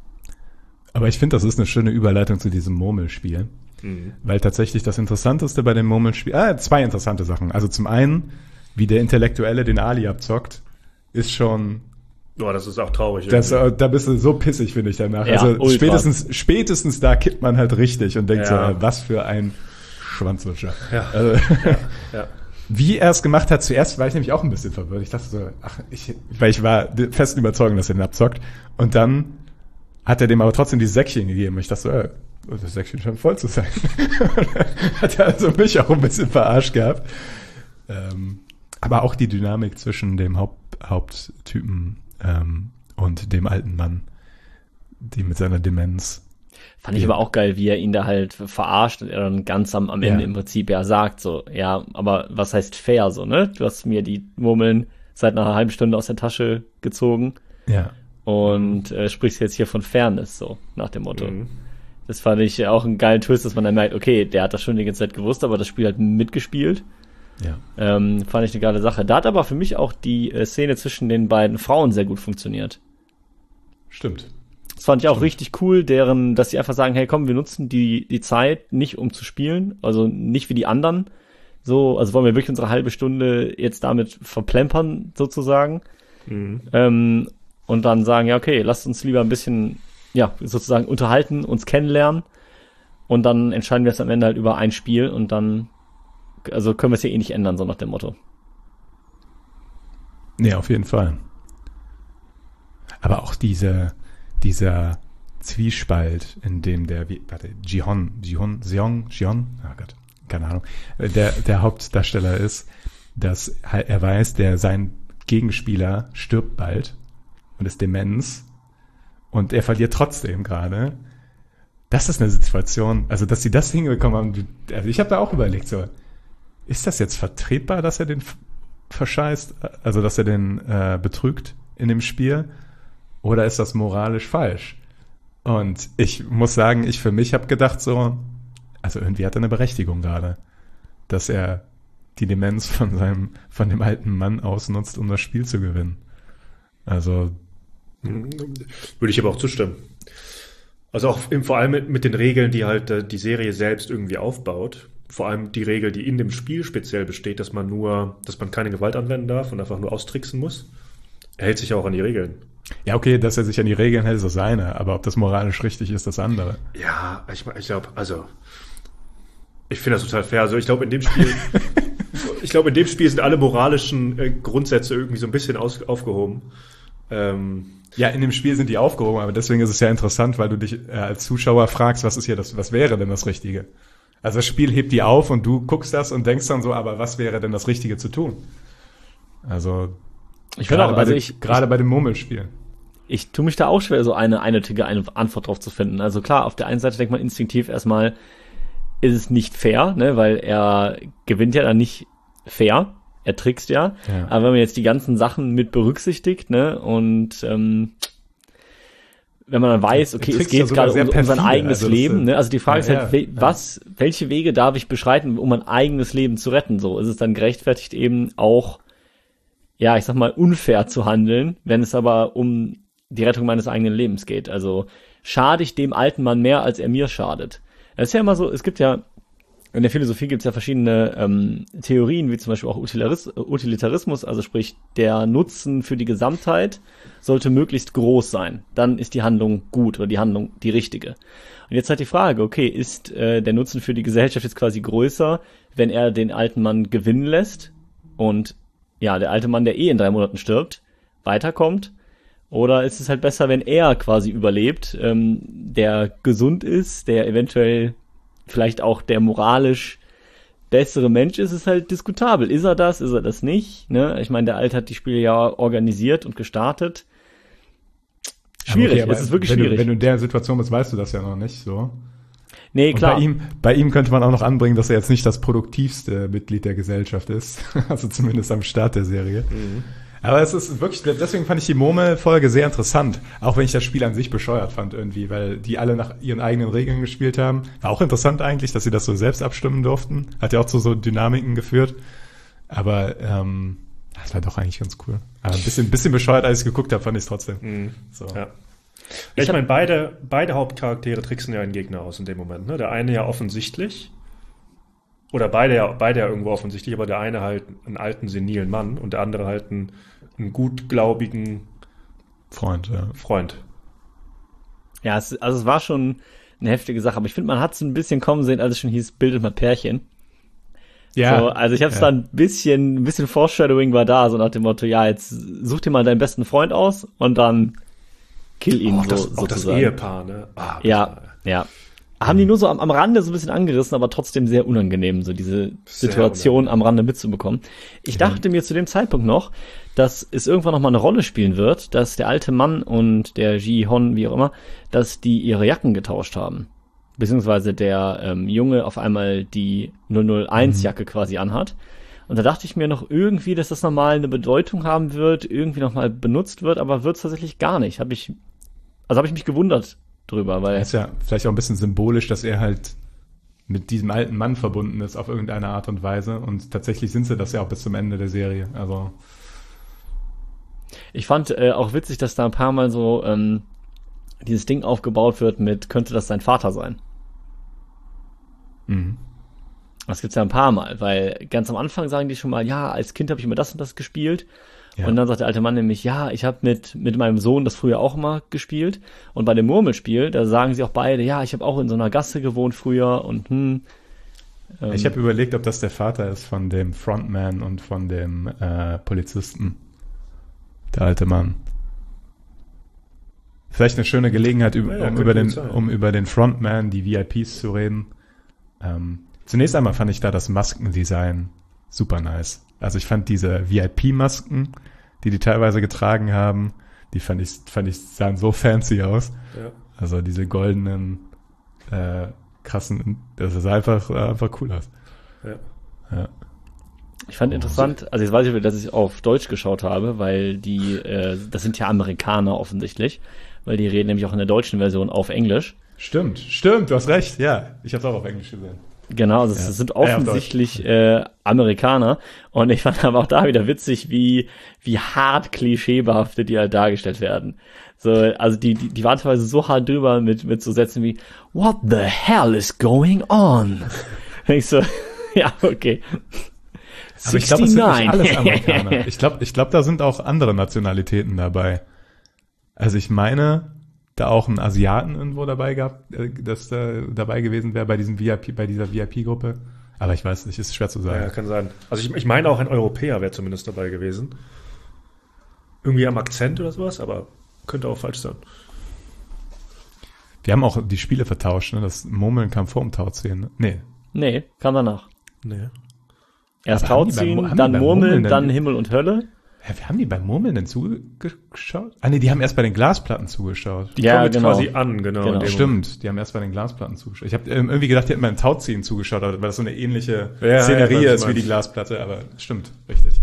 Aber ich finde, das ist eine schöne Überleitung zu diesem Murmelspiel. Mhm. Weil tatsächlich das Interessanteste bei dem Murmelspiel, ah, zwei interessante Sachen. Also zum einen, wie der Intellektuelle den Ali abzockt, ist schon... Boah, das ist auch traurig. Das, da bist du so pissig, finde ich, danach. Ja, also ultra. spätestens, spätestens da kippt man halt richtig und denkt ja. so, was für ein Schwanzlutscher. Ja. Also, ja. ja. Wie er es gemacht hat, zuerst war ich nämlich auch ein bisschen verwirrt. Ich dachte so, ach, ich, weil ich war fest überzeugt, dass er den abzockt. Und dann hat er dem aber trotzdem die Säckchen gegeben. Ich dachte so, äh, das Säckchen scheint voll zu sein. Hat er also mich auch ein bisschen verarscht gehabt. Ähm, aber auch die Dynamik zwischen dem Haupt, Haupttypen ähm, und dem alten Mann, die mit seiner Demenz. Fand ich ja. aber auch geil, wie er ihn da halt verarscht und er dann ganz am, am Ende ja. im Prinzip ja sagt so, ja, aber was heißt fair so, ne? Du hast mir die Murmeln seit einer halben Stunde aus der Tasche gezogen Ja. und äh, sprichst jetzt hier von Fairness, so nach dem Motto. Mhm. Das fand ich auch einen geilen Twist, dass man dann merkt, okay, der hat das schon die ganze Zeit gewusst, aber das Spiel hat mitgespielt. Ja. Ähm, fand ich eine geile Sache. Da hat aber für mich auch die äh, Szene zwischen den beiden Frauen sehr gut funktioniert. Stimmt. Das fand ich auch Stimmt. richtig cool, deren, dass sie einfach sagen, hey komm, wir nutzen die die Zeit nicht um zu spielen, also nicht wie die anderen. So, also wollen wir wirklich unsere halbe Stunde jetzt damit verplempern, sozusagen. Mhm. Ähm, und dann sagen, ja, okay, lasst uns lieber ein bisschen, ja, sozusagen unterhalten, uns kennenlernen. Und dann entscheiden wir es am Ende halt über ein Spiel und dann, also können wir es ja eh nicht ändern, so nach dem Motto. Nee, auf jeden Fall. Aber auch diese, dieser Zwiespalt, in dem der, wie, warte, Jihon, Jihon, Seong, Jihon, oh Gott, keine Ahnung, der, der Hauptdarsteller ist, dass er weiß, der sein Gegenspieler stirbt bald und ist Demenz und er verliert trotzdem gerade. Das ist eine Situation, also dass sie das hingekommen haben, also ich habe da auch überlegt, so, ist das jetzt vertretbar, dass er den verscheißt, also dass er den äh, betrügt in dem Spiel, oder ist das moralisch falsch? Und ich muss sagen, ich für mich habe gedacht so, also irgendwie hat er eine Berechtigung gerade, dass er die Demenz von seinem, von dem alten Mann ausnutzt, um das Spiel zu gewinnen. Also würde ich aber auch zustimmen. Also auch im, vor allem mit, mit den Regeln, die halt äh, die Serie selbst irgendwie aufbaut. Vor allem die Regel, die in dem Spiel speziell besteht, dass man nur, dass man keine Gewalt anwenden darf und einfach nur austricksen muss. Er hält sich ja auch an die Regeln. ja, okay, dass er sich an die Regeln hält, ist das eine, aber ob das moralisch richtig ist, das andere. Ja, ich, ich glaube, also ich finde das total fair. Also ich glaube, in dem Spiel ich glaube, in dem Spiel sind alle moralischen äh, Grundsätze irgendwie so ein bisschen aus, aufgehoben. Ähm, Ja, in dem Spiel sind die aufgehoben, aber deswegen ist es ja interessant, weil du dich äh, als Zuschauer fragst, was ist hier das, was wäre denn das Richtige? Also das Spiel hebt die auf und du guckst das und denkst dann so, aber was wäre denn das Richtige zu tun? Also ich finde auch, also bei, ich gerade ich, bei dem Murmelspiel. Ich tue mich da auch schwer, so eine eindeutige eine Antwort drauf zu finden. Also klar, auf der einen Seite denkt man instinktiv erstmal, ist es nicht fair, ne, weil er gewinnt ja dann nicht fair, er trickst ja. ja. Aber wenn man jetzt die ganzen Sachen mit berücksichtigt, ne, und ähm, wenn man dann weiß, okay, es geht ja gerade um, um sein eigenes also Leben, ne? Also die Frage ja, ist halt, ja, was, ja. welche Wege darf ich beschreiten, um mein eigenes Leben zu retten? So, ist es dann gerechtfertigt eben auch, ja, ich sag mal, unfair zu handeln, wenn es aber um die Rettung meines eigenen Lebens geht? Also schade ich dem alten Mann mehr, als er mir schadet? Es ist ja immer so, es gibt ja, in der Philosophie gibt es ja verschiedene ähm, Theorien, wie zum Beispiel auch Utilitaris- Utilitarismus, also sprich, der Nutzen für die Gesamtheit sollte möglichst groß sein. Dann ist die Handlung gut oder die Handlung die richtige. Und jetzt halt die Frage, okay, ist äh, der Nutzen für die Gesellschaft jetzt quasi größer, wenn er den alten Mann gewinnen lässt und ja, der alte Mann, der eh in drei Monaten stirbt, weiterkommt? Oder ist es halt besser, wenn er quasi überlebt, ähm, der gesund ist, der eventuell vielleicht auch der moralisch bessere Mensch ist, ist halt diskutabel. Ist er das, ist er das nicht? Ne? Ich meine, der Alte hat die Spiele ja organisiert und gestartet. Schwierig, okay, es ist wirklich wenn schwierig. Du, wenn du in der Situation bist, weißt du das ja noch nicht so. Nee, klar. Und bei ihm, bei ihm könnte man auch noch anbringen, dass er jetzt nicht das produktivste Mitglied der Gesellschaft ist. Also zumindest am Start der Serie. Mhm. Aber es ist wirklich, deswegen fand ich die Murmel-Folge sehr interessant. Auch wenn ich das Spiel an sich bescheuert fand irgendwie, weil die alle nach ihren eigenen Regeln gespielt haben. War auch interessant eigentlich, dass sie das so selbst abstimmen durften. Hat ja auch zu so Dynamiken geführt. Aber ähm, das war doch eigentlich ganz cool. Aber ein bisschen, bisschen bescheuert, als ich geguckt habe, fand ich es trotzdem. Mhm. So. Ja. Ich, ich meine, beide, beide Hauptcharaktere tricksen ja einen Gegner aus in dem Moment. Ne? Der eine ja offensichtlich, oder beide ja, beide ja irgendwo offensichtlich, aber der eine halt einen alten, senilen Mann und der andere halt einen, einen gutgläubigen Freund. Ja. Freund. Ja, es, also es war schon eine heftige Sache, aber ich finde, man hat es ein bisschen kommen sehen, als es schon hieß, bildet mal Pärchen. Ja. So, also ich habe es ja. dann ein bisschen, ein bisschen Foreshadowing war da, so nach dem Motto, ja, jetzt such dir mal deinen besten Freund aus und dann kill ihn auch so, das, sozusagen. Auch das Ehepaar, ne? Ah, ja, ja. Haben die nur so am, am Rande so ein bisschen angerissen, aber trotzdem sehr unangenehm, so diese Situation am Rande mitzubekommen. Ich ja. dachte mir zu dem Zeitpunkt noch, dass es irgendwann noch mal eine Rolle spielen wird, dass der alte Mann und der Ji-Hon, wie auch immer, dass die ihre Jacken getauscht haben. Beziehungsweise der ähm, Junge auf einmal die null null eins-Jacke mhm. quasi anhat. Und da dachte ich mir noch irgendwie, dass das nochmal eine Bedeutung haben wird, irgendwie nochmal benutzt wird, aber wird es tatsächlich gar nicht. Hab ich, also habe ich mich gewundert drüber, weil. Das ist ja vielleicht auch ein bisschen symbolisch, dass er halt mit diesem alten Mann verbunden ist auf irgendeine Art und Weise. Und tatsächlich sind sie das ja auch bis zum Ende der Serie. Also. Ich fand äh, auch witzig, dass da ein paar Mal so ähm, dieses Ding aufgebaut wird mit, könnte das sein Vater sein? Mhm. Das gibt's ja ein paar Mal, weil ganz am Anfang sagen die schon mal, ja, als Kind habe ich immer das und das gespielt. Ja. Und dann sagt der alte Mann nämlich, ja, ich habe mit mit meinem Sohn das früher auch mal gespielt. Und bei dem Murmelspiel, da sagen sie auch beide, ja, ich habe auch in so einer Gasse gewohnt früher und hm. Ähm, ich habe überlegt, ob das der Vater ist von dem Frontman und von dem äh, Polizisten. Der alte Mann. Vielleicht eine schöne Gelegenheit, um, ja, ja, um, über, den, um über den Frontman, die V I Ps zu reden. Ähm, zunächst einmal fand ich da das Maskendesign super nice. Also ich fand diese V I P-Masken, die die teilweise getragen haben, die fand ich, fand ich sahen so fancy aus. Ja. Also diese goldenen, äh, krassen, das sah einfach, einfach cool aus. Ja. Ja. Ich fand interessant, also jetzt weiß ich, dass ich auf Deutsch geschaut habe, weil die, äh, das sind ja Amerikaner offensichtlich, weil die reden nämlich auch in der deutschen Version auf Englisch. Stimmt, stimmt, du hast recht, ja. Ich hab's auch auf Englisch gesehen. Genau, also ja. es sind offensichtlich äh, Amerikaner und ich fand aber auch da wieder witzig, wie wie hart klischeebehaftet die halt dargestellt werden. So, also die die, die waren teilweise so hart drüber mit mit so Sätzen wie What the hell is going on? Und ich so, ja, okay. Aber ich glaube, es sind nicht alles Amerikaner. Ich glaube, ich glaube, da sind auch andere Nationalitäten dabei. Also ich meine, da auch einen Asiaten irgendwo dabei gehabt, dass da dabei gewesen wäre bei diesem V I P, bei dieser V I P-Gruppe. Aber ich weiß nicht, ist schwer zu sagen. Ja, kann sein. Also ich, ich meine auch ein Europäer wäre zumindest dabei gewesen. Irgendwie am Akzent oder sowas, aber könnte auch falsch sein. Wir haben auch die Spiele vertauscht, ne? Das Murmeln kam vor dem Tau zehn, ne? Nee. Nee, kam danach. Nee. Erst Aber haben die Tauziehen, beim- haben die dann beim Murmeln, Murmeln dann denn- Himmel und Hölle. Hä, wir haben die beim Murmeln denn zugeschaut? Ah nee, die haben erst bei den Glasplatten zugeschaut. Die Ja, kommen jetzt genau. quasi an, genau. Genau. in dem Stimmt, die haben erst bei den Glasplatten zugeschaut. Ich habe ähm, irgendwie gedacht, die hätten beim Tauziehen zugeschaut, weil das so eine ähnliche Ja, Szenerie ja, ich weiß, ist was wie du die meinst. Glasplatte, aber stimmt, richtig.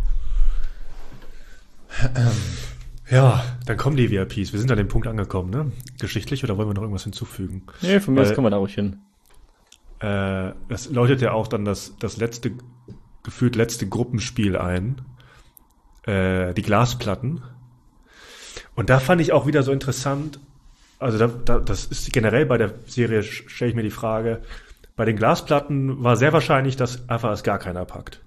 Ja, dann kommen die V I Ps. Wir sind an dem Punkt angekommen, ne? Geschichtlich, oder wollen wir noch irgendwas hinzufügen? Nee, von mir aus Weil- kommen wir da ruhig hin. Äh, das läutet ja auch dann das, das letzte, gefühlt letzte Gruppenspiel ein. Äh, die Glasplatten. Und da fand ich auch wieder so interessant, also da, da, das ist generell bei der Serie, stelle ich mir die Frage, bei den Glasplatten war sehr wahrscheinlich, dass einfach es gar keiner packt.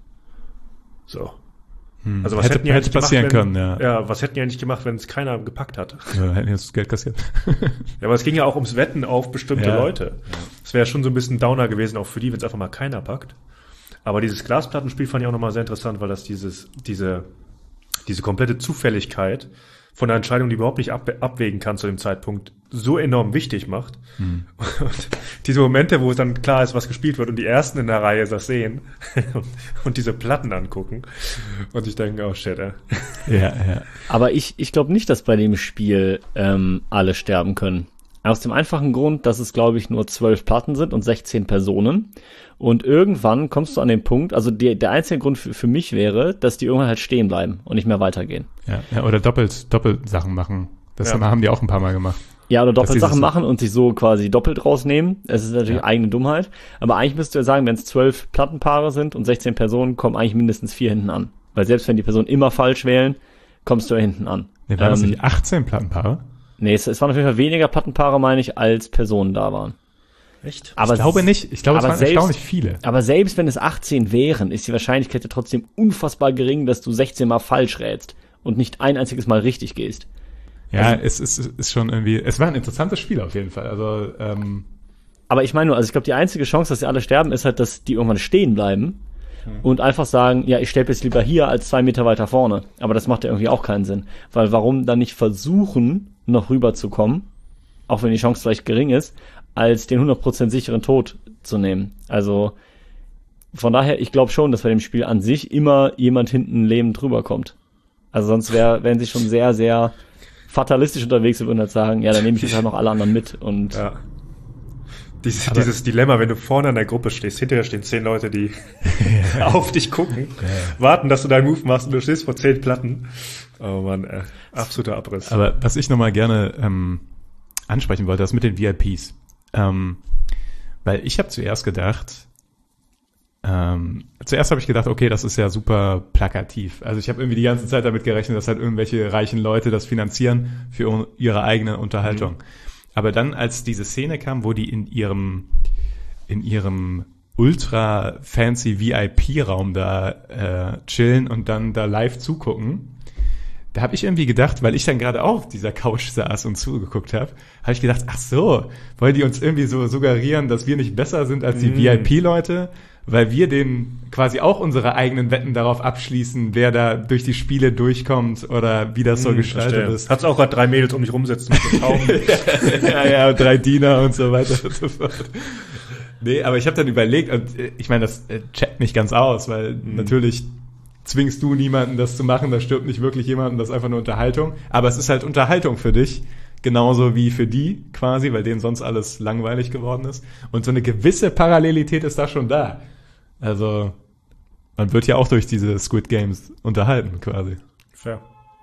So. Also was Hätte- hätten die hätte eigentlich passieren gemacht, wenn, können, ja. Ja, was hätten die eigentlich gemacht, wenn es keiner gepackt hat? Ja, hätten jetzt das Geld kassiert. Ja, aber es ging ja auch ums Wetten auf bestimmte Ja. Leute. Es wäre schon so ein bisschen Downer gewesen, auch für die, wenn es einfach mal keiner packt. Aber dieses Glasplattenspiel fand ich auch nochmal sehr interessant, weil das dieses, diese, diese komplette Zufälligkeit von der Entscheidung, die überhaupt nicht ab, abwägen kann zu dem Zeitpunkt, so enorm wichtig macht. Hm. Und diese Momente, wo es dann klar ist, was gespielt wird und die Ersten in der Reihe das sehen und, und diese Platten angucken und ich denke, oh shit, ey. Ja, ja. Aber ich, ich glaube nicht, dass bei dem Spiel ähm, alle sterben können. Aus dem einfachen Grund, dass es, glaube ich, nur zwölf Platten sind und sechzehn Personen. Und irgendwann kommst du an den Punkt, also die, der einzige Grund für, für mich wäre, dass die irgendwann halt stehen bleiben und nicht mehr weitergehen. Ja, ja, oder doppelt, doppelt Sachen machen. Das Ja. haben die auch ein paar Mal gemacht. Ja, oder Dass doppelt dieses- Sachen machen und sich so quasi doppelt rausnehmen. Es ist natürlich Ja. eigene Dummheit. Aber eigentlich müsstest du ja sagen, wenn es zwölf Plattenpaare sind und sechzehn Personen, kommen eigentlich mindestens vier hinten an. Weil selbst wenn die Personen immer falsch wählen, kommst du ja hinten an. Nee, waren das Ähm, nicht achtzehn Plattenpaare? Nee, es, es waren auf jeden Fall weniger Plattenpaare, meine ich, als Personen da waren. Echt? Aber Ich glaube nicht. Ich glaube, es aber waren selbst- erstaunlich viele. Aber selbst wenn es achtzehn wären, ist die Wahrscheinlichkeit ja trotzdem unfassbar gering, dass du sechzehn Mal falsch rätst und nicht ein einziges Mal richtig gehst. Ja, es ist, ist schon irgendwie, es war ein interessantes Spiel auf jeden Fall. Also, ähm, Aber ich meine nur, also ich glaube, die einzige Chance, dass sie alle sterben, ist halt, dass die irgendwann stehen bleiben und einfach sagen, ja, ich stelle jetzt lieber hier als zwei Meter weiter vorne. Aber das macht ja irgendwie auch keinen Sinn. Weil warum dann nicht versuchen, noch rüberzukommen, auch wenn die Chance vielleicht gering ist, als den hundert Prozent sicheren Tod zu nehmen. Also von daher, ich glaube schon, dass bei dem Spiel an sich immer jemand hinten lebend rüberkommt. Also sonst wär, wären sie schon sehr, sehr fatalistisch unterwegs und würden halt sagen, ja, dann nehme ich jetzt halt noch alle anderen mit. Und Ja. Dieses, dieses Dilemma, wenn du vorne an der Gruppe stehst, hinterher stehen zehn Leute, die auf dich gucken, warten, dass du deinen Move machst und du stehst vor zehn Platten. Oh Mann, äh, absoluter Abriss. aber was ich nochmal gerne ähm, ansprechen wollte, das mit den V I Ps. Ähm, weil ich habe zuerst gedacht, ähm, zuerst habe ich gedacht, okay, das ist ja super plakativ. Also ich habe irgendwie die ganze Zeit damit gerechnet, dass halt irgendwelche reichen Leute das finanzieren für un- ihre eigene Unterhaltung. Mhm. Aber dann, als diese Szene kam, wo die in ihrem in ihrem ultra fancy V I P-Raum da äh, chillen und dann da live zugucken, da habe ich irgendwie gedacht, weil ich dann gerade auch auf dieser Couch saß und zugeguckt habe, habe ich gedacht, ach so, wollen die uns irgendwie so suggerieren, dass wir nicht besser sind als die Mm. V I P-Leute, weil wir denen quasi auch unsere eigenen Wetten darauf abschließen, wer da durch die Spiele durchkommt oder wie das so Hm, gestaltet verstehe. ist. Hat's auch gerade drei Mädels um mich rumsitzen mit den Tauben. ja, ja, und drei Diener und so weiter und so fort. Nee, aber ich habe dann überlegt, und äh, ich meine, das äh, checkt nicht ganz aus, weil Mhm. natürlich zwingst du niemanden, das zu machen, da stirbt nicht wirklich jemanden, das ist einfach nur Unterhaltung. Aber es ist halt Unterhaltung für dich, genauso wie für die quasi, weil denen sonst alles langweilig geworden ist. Und so eine gewisse Parallelität ist da schon da. Also man wird ja auch durch diese Squid Games unterhalten quasi. Fair.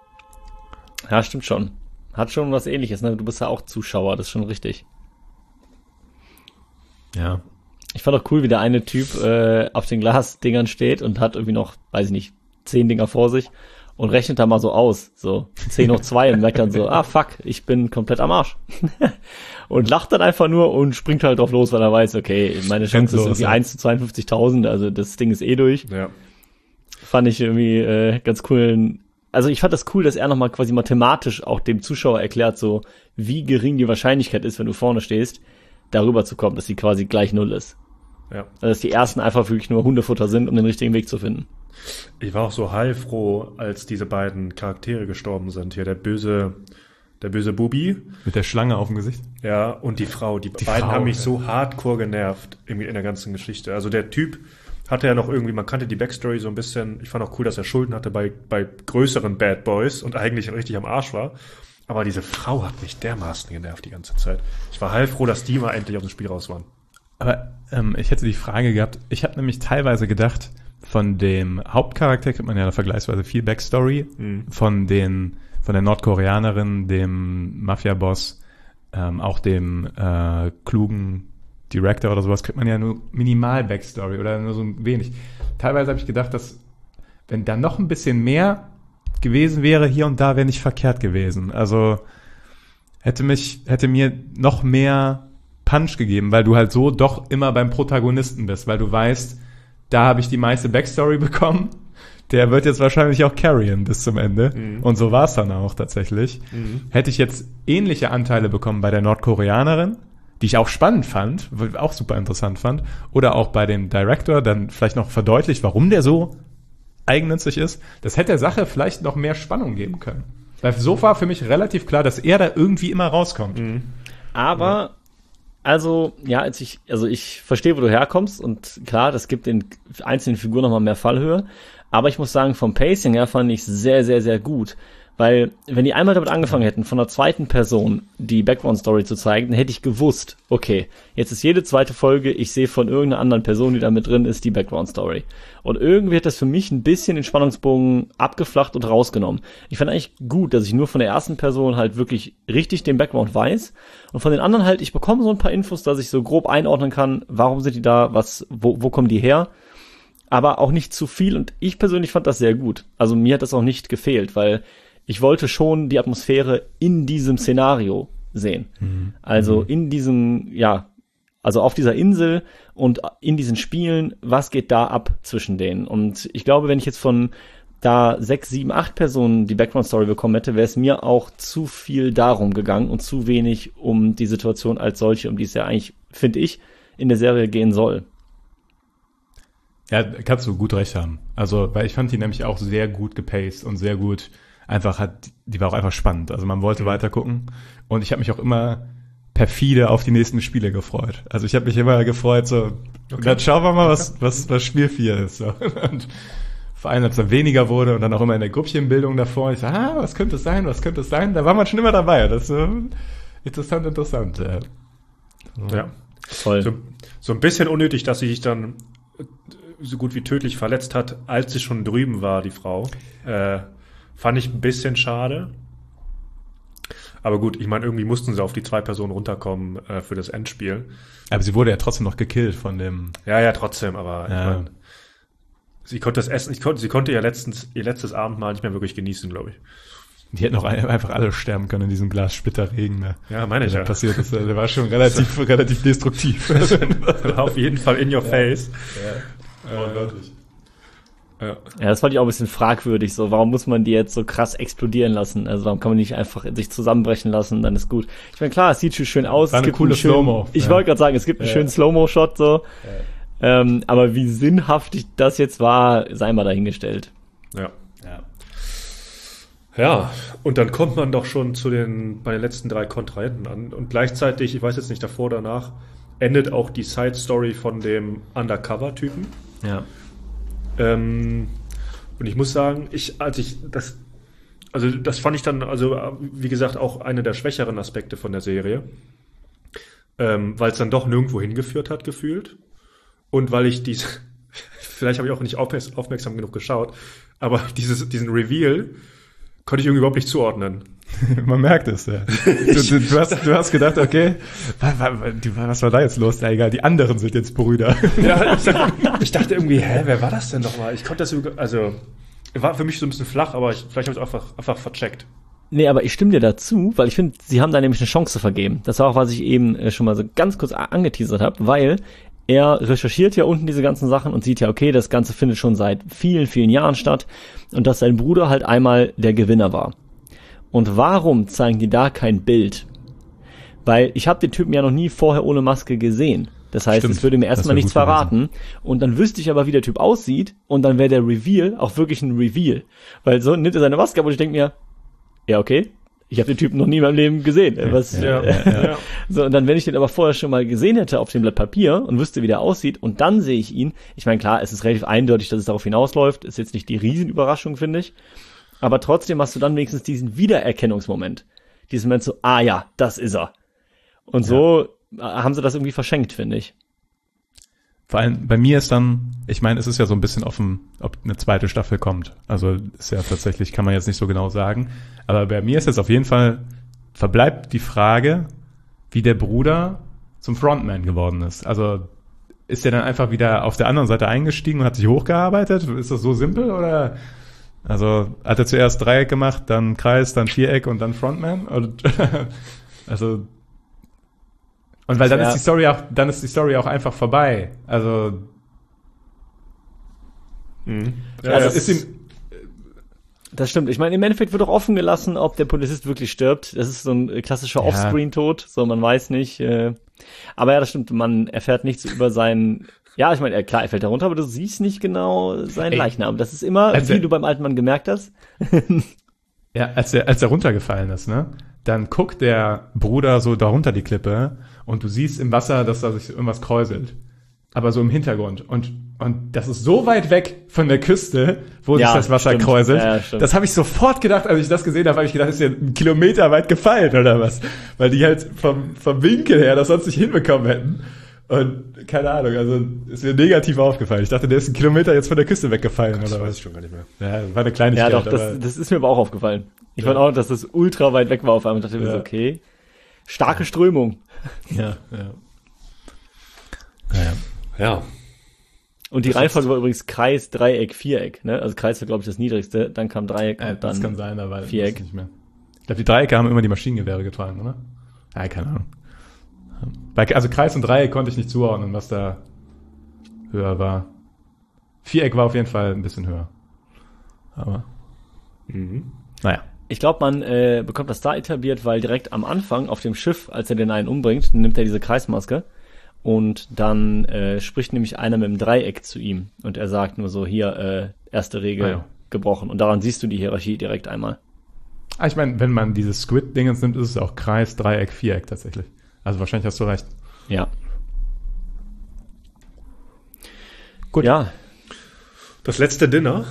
ja, stimmt schon. Hat schon was Ähnliches, ne? Du bist ja auch Zuschauer, das ist schon richtig. Ja. Ich fand auch cool, wie der eine Typ äh, auf den Glasdingern steht und hat irgendwie noch, weiß ich nicht, zehn Dinger vor sich und rechnet da mal so aus, so zehn hoch zwei und merkt dann so, ah fuck, ich bin komplett am Arsch. Und lacht dann einfach nur und springt halt drauf los, weil er weiß, okay, meine Chance ist los, irgendwie ja. eins zu zweiundfünfzigtausend, also das Ding ist eh durch. Ja. Fand ich irgendwie äh, ganz cool. Also ich fand das cool, dass er nochmal quasi mathematisch auch dem Zuschauer erklärt, so wie gering die Wahrscheinlichkeit ist, wenn du vorne stehst, darüber zu kommen, dass sie quasi gleich null ist. Ja. Also dass die ersten einfach wirklich nur Hundefutter sind, um den richtigen Weg zu finden. Ich war auch so heilfroh, als diese beiden Charaktere gestorben sind. Hier der böse der böse Bubi. Mit der Schlange auf dem Gesicht. Ja, und die Frau. Die, die beiden Frau, haben mich ja. so hardcore genervt irgendwie in der ganzen Geschichte. Also der Typ hatte ja noch irgendwie, man kannte die Backstory so ein bisschen. Ich fand auch cool, dass er Schulden hatte bei, bei größeren Bad Boys und eigentlich richtig am Arsch war. Aber diese Frau hat mich dermaßen genervt die ganze Zeit. Ich war heilfroh, dass die mal endlich aus dem Spiel raus waren. Aber ähm, ich hätte die Frage gehabt, ich habe nämlich teilweise gedacht, von dem Hauptcharakter kriegt man ja vergleichsweise viel Backstory, mhm. von den von der Nordkoreanerin, dem Mafia-Boss, ähm, auch dem äh, klugen Director oder sowas, kriegt man ja nur minimal Backstory oder nur so ein wenig. Teilweise habe ich gedacht, dass wenn da noch ein bisschen mehr gewesen wäre, hier und da wäre nicht verkehrt gewesen. Also hätte mich, hätte mir noch mehr Punch gegeben, weil du halt so doch immer beim Protagonisten bist, weil du weißt, da habe ich die meiste Backstory bekommen. Der wird jetzt wahrscheinlich auch carryen bis zum Ende. Mhm. Und so war es dann auch tatsächlich. Mhm. Hätte ich jetzt ähnliche Anteile bekommen bei der Nordkoreanerin, die ich auch spannend fand, auch super interessant fand, oder auch bei dem Director, dann vielleicht noch verdeutlicht, warum der so eigennützig ist, das hätte der Sache vielleicht noch mehr Spannung geben können. Weil so war für mich relativ klar, dass er da irgendwie immer rauskommt. Mhm. Aber, ja. also, ja, als ich, also ich verstehe, wo du herkommst und klar, das gibt den einzelnen Figuren nochmal mehr Fallhöhe, aber ich muss sagen, vom Pacing her fand ich sehr, sehr, sehr gut. Weil, wenn die einmal damit angefangen hätten, von einer zweiten Person die Background-Story zu zeigen, dann hätte ich gewusst, okay, jetzt ist jede zweite Folge, ich sehe von irgendeiner anderen Person, die da mit drin ist, die Background-Story. Und irgendwie hat das für mich ein bisschen den Spannungsbogen abgeflacht und rausgenommen. Ich fand eigentlich gut, dass ich nur von der ersten Person halt wirklich richtig den Background weiß und von den anderen halt, ich bekomme so ein paar Infos, dass ich so grob einordnen kann, warum sind die da, was, wo, wo kommen die her? Aber auch nicht zu viel und ich persönlich fand das sehr gut. Also mir hat das auch nicht gefehlt, weil ich wollte schon die Atmosphäre in diesem Szenario sehen. Mhm. Also in diesem, ja, also auf dieser Insel und in diesen Spielen, was geht da ab zwischen denen? Und ich glaube, wenn ich jetzt von da sechs, sieben, acht Personen die Background-Story bekommen hätte, wäre es mir auch zu viel darum gegangen und zu wenig um die Situation als solche, um die es ja eigentlich, finde ich, in der Serie gehen soll. Ja, kannst du gut recht haben. Also, weil ich fand die nämlich auch sehr gut gepaced und sehr gut einfach hat, die war auch einfach spannend. Also man wollte mhm. weiter gucken und ich habe mich auch immer perfide auf die nächsten Spiele gefreut. Also ich habe mich immer gefreut, so, okay. Dann schauen wir mal, was, was, was Spiel vier ist. So. Und vor allem, als es dann weniger wurde und dann auch immer in der Gruppchenbildung davor, ich sag, ah, was könnte es sein, was könnte es sein? Da war man schon immer dabei. Das ist so interessant, interessant. Ja, so. Ja. Voll. So, so ein bisschen unnötig, dass sie sich dann so gut wie tödlich verletzt hat, als sie schon drüben war, die Frau. Äh, fand ich ein bisschen schade. Aber gut, ich meine, irgendwie mussten sie auf die zwei Personen runterkommen äh, für das Endspiel. Aber sie wurde ja trotzdem noch gekillt von dem... Ja, ja, trotzdem, aber ja. ich meine, sie konnte das Essen, ich konnte, sie konnte ihr, letztens, ihr letztes Abendmahl nicht mehr wirklich genießen, glaube ich. Die hätten auch einfach alle sterben können in diesem Glas Splitterregen. Ne? Ja, meine ich ja. ja. Passiert ist, der war schon relativ, relativ destruktiv. Auf jeden Fall in your face. Ja. Wortwörtlich. Ja. ja, das fand ich auch ein bisschen fragwürdig. So, warum muss man die jetzt so krass explodieren lassen? Also warum kann man nicht einfach sich zusammenbrechen lassen? Dann ist gut. Ich meine, klar, es sieht schon schön aus. War es eine gibt coole schönen, Slow-Mo. Ich ja. wollte gerade sagen, es gibt einen ja. schönen Slow-Mo-Shot. So, ja. ähm, aber wie sinnhaftig das jetzt war, sei mal dahingestellt. Ja. Ja. Ja, und dann kommt man doch schon zu den bei den letzten drei Kontrahenten an und gleichzeitig, ich weiß jetzt nicht davor oder danach, endet auch die Side-Story von dem Undercover-Typen. Ja. Ähm, und ich muss sagen, ich, als ich das, also das fand ich dann, also wie gesagt, auch einer der schwächeren Aspekte von der Serie, ähm, weil es dann doch nirgendwo hingeführt hat, gefühlt. Und weil ich diese, vielleicht habe ich auch nicht aufmerksam, aufmerksam genug geschaut, aber dieses, diesen Reveal konnte ich irgendwie überhaupt nicht zuordnen. Man merkt es, ja. Du, du, du, hast, du hast gedacht, okay, was war da jetzt los? Ja, egal, die anderen sind jetzt Brüder. Ja, ich dachte irgendwie, hä, wer war das denn nochmal? Ich konnte das, also, war für mich so ein bisschen flach, aber ich, vielleicht habe ich es einfach, einfach vercheckt. Nee, aber ich stimme dir dazu, weil ich finde, sie haben da nämlich eine Chance vergeben. Das war auch, was ich eben schon mal so ganz kurz angeteasert habe, weil er recherchiert ja unten diese ganzen Sachen und sieht ja, okay, das Ganze findet schon seit vielen, vielen Jahren statt und dass sein Bruder halt einmal der Gewinner war. Und warum zeigen die da kein Bild? Weil ich habe den Typen ja noch nie vorher ohne Maske gesehen. Das heißt, Stimmt, es würde mir erstmal nichts verraten. Gewesen. Und dann wüsste ich aber, wie der Typ aussieht und dann wäre der Reveal auch wirklich ein Reveal. Weil so nimmt er seine Maske ab und ich denke mir, ja okay, Ich habe den Typen noch nie in meinem Leben gesehen. Was, Ja, äh, ja, ja. So, und dann, wenn ich den aber vorher schon mal gesehen hätte auf dem Blatt Papier und wüsste, wie der aussieht, und dann sehe ich ihn, ich meine, klar, es ist relativ eindeutig, dass es darauf hinausläuft, ist jetzt nicht die Riesenüberraschung, finde ich, aber trotzdem hast du dann wenigstens diesen Wiedererkennungsmoment. Diesen Moment so, ah ja, das ist er. Und so ja. haben sie das irgendwie verschenkt, finde ich. Vor allem bei mir ist dann, ich meine, es ist ja so ein bisschen offen, ob eine zweite Staffel kommt. Also ist ja tatsächlich, kann man jetzt nicht so genau sagen. Aber bei mir ist jetzt auf jeden Fall, verbleibt die Frage, wie der Bruder zum Frontman geworden ist. Also ist er dann einfach wieder auf der anderen Seite eingestiegen und hat sich hochgearbeitet? Ist das so simpel oder? Also hat er zuerst Dreieck gemacht, dann Kreis, dann Viereck und dann Frontman? Und, also und weil dann ja. ist die Story auch, dann ist die Story auch einfach vorbei. Also, mhm. ja, also ist ihm, das stimmt. Ich meine, im Endeffekt wird auch offen gelassen, ob der Polizist wirklich stirbt. Das ist so ein klassischer ja. Offscreen-Tod, so man weiß nicht. Äh, aber ja, das stimmt. Man erfährt nichts über seinen. Ja, ich meine, klar, er fällt da runter, aber du siehst nicht genau seinen Ey, Leichnam. Das ist immer, wie er, du beim alten Mann gemerkt hast. Ja, als er als er runtergefallen ist, ne? Dann guckt der Bruder so darunter die Klippe und du siehst im Wasser, dass da sich irgendwas kräuselt. Aber so im Hintergrund. Und und das ist so weit weg von der Küste, wo ja, sich das Wasser stimmt. kräuselt. Ja, das habe ich sofort gedacht, als ich das gesehen habe, habe ich gedacht, ist ja ein Kilometer weit gefallen oder was. Weil die halt vom, vom Winkel her das sonst nicht hinbekommen hätten. Und keine Ahnung, also ist mir negativ aufgefallen. Ich dachte, der ist ein Kilometer jetzt von der Küste weggefallen. Das oder weiß was. ich schon gar nicht mehr. Ja, war eine Kleinigkeit. Ja, doch, das, das ist mir aber auch aufgefallen. Ich ja. fand auch, dass das ultra weit weg war auf einmal. Ich dachte mir ja. so, okay, starke Strömung. Ja, ja. Naja. Ja. Und die das Reihenfolge war übrigens Kreis, Dreieck, Viereck. Ne? Also Kreis war, glaube ich, das niedrigste. Dann kam Dreieck äh, und dann das kann sein, aber Viereck. Nicht mehr. Ich glaube, die Dreiecke haben immer die Maschinengewehre getragen, oder? Ja, keine Ahnung. Bei, also Kreis und Dreieck konnte ich nicht zuordnen, was da höher war. Viereck war auf jeden Fall ein bisschen höher. Aber mhm. naja. Ich glaube, man äh, bekommt das da etabliert, weil direkt am Anfang auf dem Schiff, als er den einen umbringt, nimmt er diese Kreismaske und dann äh, spricht nämlich einer mit dem Dreieck zu ihm und er sagt nur so, hier, äh, erste Regel ah, ja. gebrochen. Und daran siehst du die Hierarchie direkt einmal. Ah, ich meine, wenn man dieses Squid-Dingens nimmt, ist es auch Kreis, Dreieck, Viereck tatsächlich. Also wahrscheinlich hast du recht. Ja. Gut. Ja. Das letzte Dinner.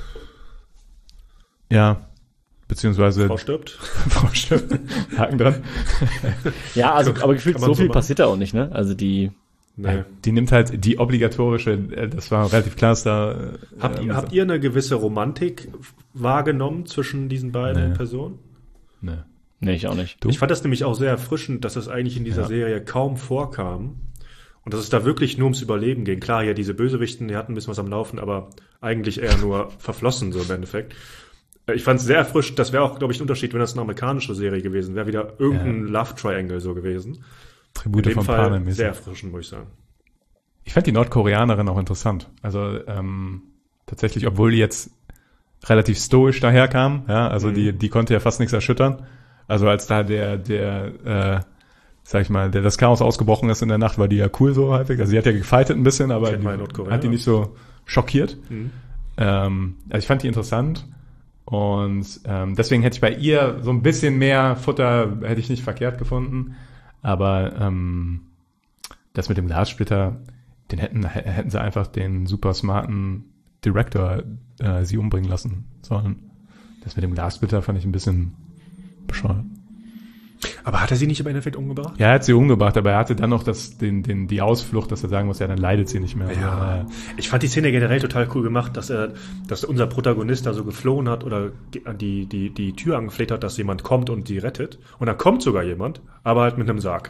Ja. Beziehungsweise. Frau stirbt. Frau stirbt. Haken dran. Ja, also, aber gefühlt so viel so passiert da auch nicht, ne? Also die. Nee. Ja, die nimmt halt die obligatorische, das war relativ klar, dass da. Habt, äh, ihr, habt ihr eine gewisse Romantik wahrgenommen zwischen diesen beiden nee. Personen? Nee. Nee, ich auch nicht. Du? Ich fand das nämlich auch sehr erfrischend, dass das eigentlich in dieser ja. Serie kaum vorkam. Und dass es da wirklich nur ums Überleben ging. Klar, ja, diese Bösewichten, die hatten ein bisschen was am Laufen, aber eigentlich eher nur verflossen, so im Endeffekt. Ich fand es sehr erfrischend. Das wäre auch, glaube ich, ein Unterschied, wenn das eine amerikanische Serie gewesen wäre. Wieder irgendein ja. Love Triangle so gewesen. Tribute in dem von Fall Panem. Sehr erfrischend, muss ich sagen. Ich fand die Nordkoreanerin auch interessant. Also ähm, tatsächlich, obwohl die jetzt relativ stoisch daherkam, ja, also mhm. die die konnte ja fast nichts erschüttern. Also als da der, der, äh, sag ich mal, der das Chaos ausgebrochen ist in der Nacht, war die ja cool so häufig. Also sie hat ja gefightet ein bisschen, aber die, hat die nicht so schockiert. Mhm. Ähm, also ich fand die interessant und ähm, deswegen hätte ich bei ihr so ein bisschen mehr Futter, hätte ich nicht verkehrt gefunden. Aber ähm, das mit dem Glassplitter, den hätten, hätten sie einfach den super smarten Director äh, sie umbringen lassen sollen. Das mit dem Glassplitter fand ich ein bisschen bescheuert. Aber hat er sie nicht im Endeffekt umgebracht? Ja, er hat sie umgebracht, aber er hatte dann noch das, den, den, die Ausflucht, dass er sagen muss, ja, dann leidet sie nicht mehr. Ja. Aber, ich fand die Szene generell total cool gemacht, dass er, dass unser Protagonist da so geflohen hat oder die, die, die Tür angefleht hat, dass jemand kommt und sie rettet. Und da kommt sogar jemand, aber halt mit einem Sarg.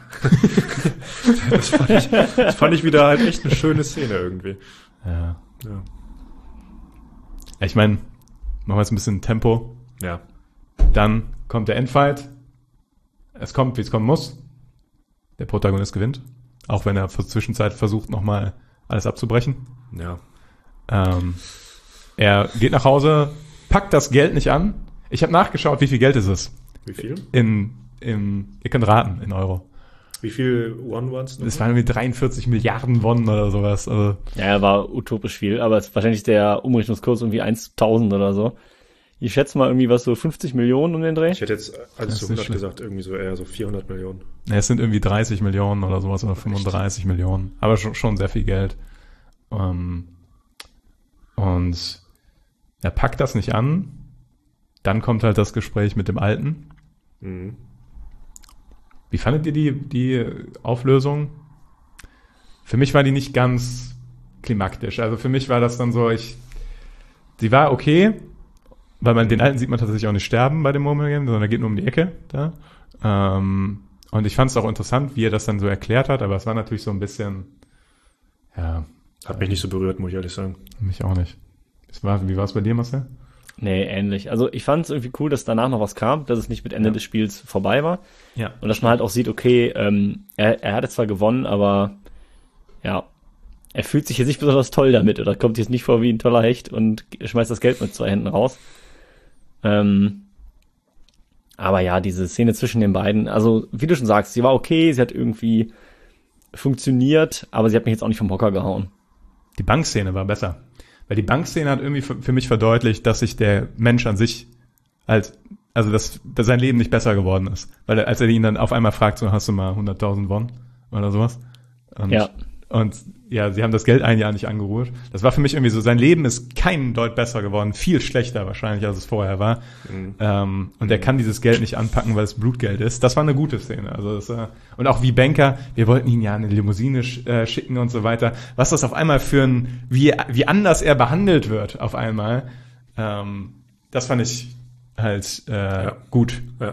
das, fand ich, das fand ich wieder halt echt eine schöne Szene irgendwie. Ja. ja. Ich meine, machen wir jetzt ein bisschen Tempo. Ja. Dann kommt der Endfight. Es kommt, wie es kommen muss. Der Protagonist gewinnt. Auch wenn er zur Zwischenzeit versucht, nochmal alles abzubrechen. Ja. Ähm, er geht nach Hause, packt das Geld nicht an. Ich habe nachgeschaut, wie viel Geld ist es. Wie viel? In, in, ihr könnt raten, in Euro. Wie viel Won waren es? Das waren irgendwie dreiundvierzig Milliarden Won oder sowas. Also, ja, er war utopisch viel, aber es, wahrscheinlich ist der Umrechnungskurs irgendwie tausend oder so. Ich schätze mal irgendwie was so fünfzig Millionen um den Dreh. Ich hätte jetzt alles zu hundert gesagt, irgendwie so eher so vierhundert Millionen. Ja, es sind irgendwie dreißig Millionen oder sowas oder fünfunddreißig Echt? Millionen. Aber schon, schon sehr viel Geld. Um, und er packt das nicht an. Dann kommt halt das Gespräch mit dem Alten. Mhm. Wie fandet ihr die, die Auflösung? Für mich war die nicht ganz klimaktisch. Also für mich war das dann so, ich, sie war okay, weil man den Alten sieht man tatsächlich auch nicht sterben bei dem Murmel Game, sondern er geht nur um die Ecke da. Ähm, und ich fand es auch interessant, wie er das dann so erklärt hat, aber es war natürlich so ein bisschen, ja. Hat mich nicht so berührt, muss ich ehrlich sagen. Mich auch nicht. Das war, wie war es bei dir, Marcel? Nee, ähnlich. Also ich fand es irgendwie cool, dass danach noch was kam, dass es nicht mit Ende ja. des Spiels vorbei war. Ja. Und dass man halt auch sieht, okay, ähm, er, er hatte zwar gewonnen, aber ja, er fühlt sich jetzt nicht besonders toll damit oder kommt jetzt nicht vor wie ein toller Hecht und schmeißt das Geld mit zwei Händen raus. Ähm, aber ja, diese Szene zwischen den beiden, also wie du schon sagst, sie war okay, sie hat irgendwie funktioniert, aber sie hat mich jetzt auch nicht vom Hocker gehauen. Die Bankszene war besser. Weil die Bankszene hat irgendwie für, für mich verdeutlicht, dass sich der Mensch an sich als, also dass, dass sein Leben nicht besser geworden ist. Weil er, als er ihn dann auf einmal fragt, so hast du mal hunderttausend Won oder sowas. Und, ja. Und ja, sie haben das Geld ein Jahr nicht angerührt. Das war für mich irgendwie so, sein Leben ist kein Deut besser geworden, viel schlechter wahrscheinlich, als es vorher war. Mhm. Ähm, und er kann dieses Geld nicht anpacken, weil es Blutgeld ist. Das war eine gute Szene. Also das, äh, und auch wie Banker, wir wollten ihn ja eine Limousine sch- äh, schicken und so weiter. Was das auf einmal für ein, wie, wie anders er behandelt wird auf einmal, ähm, das fand ich halt äh, ja. gut. Ja.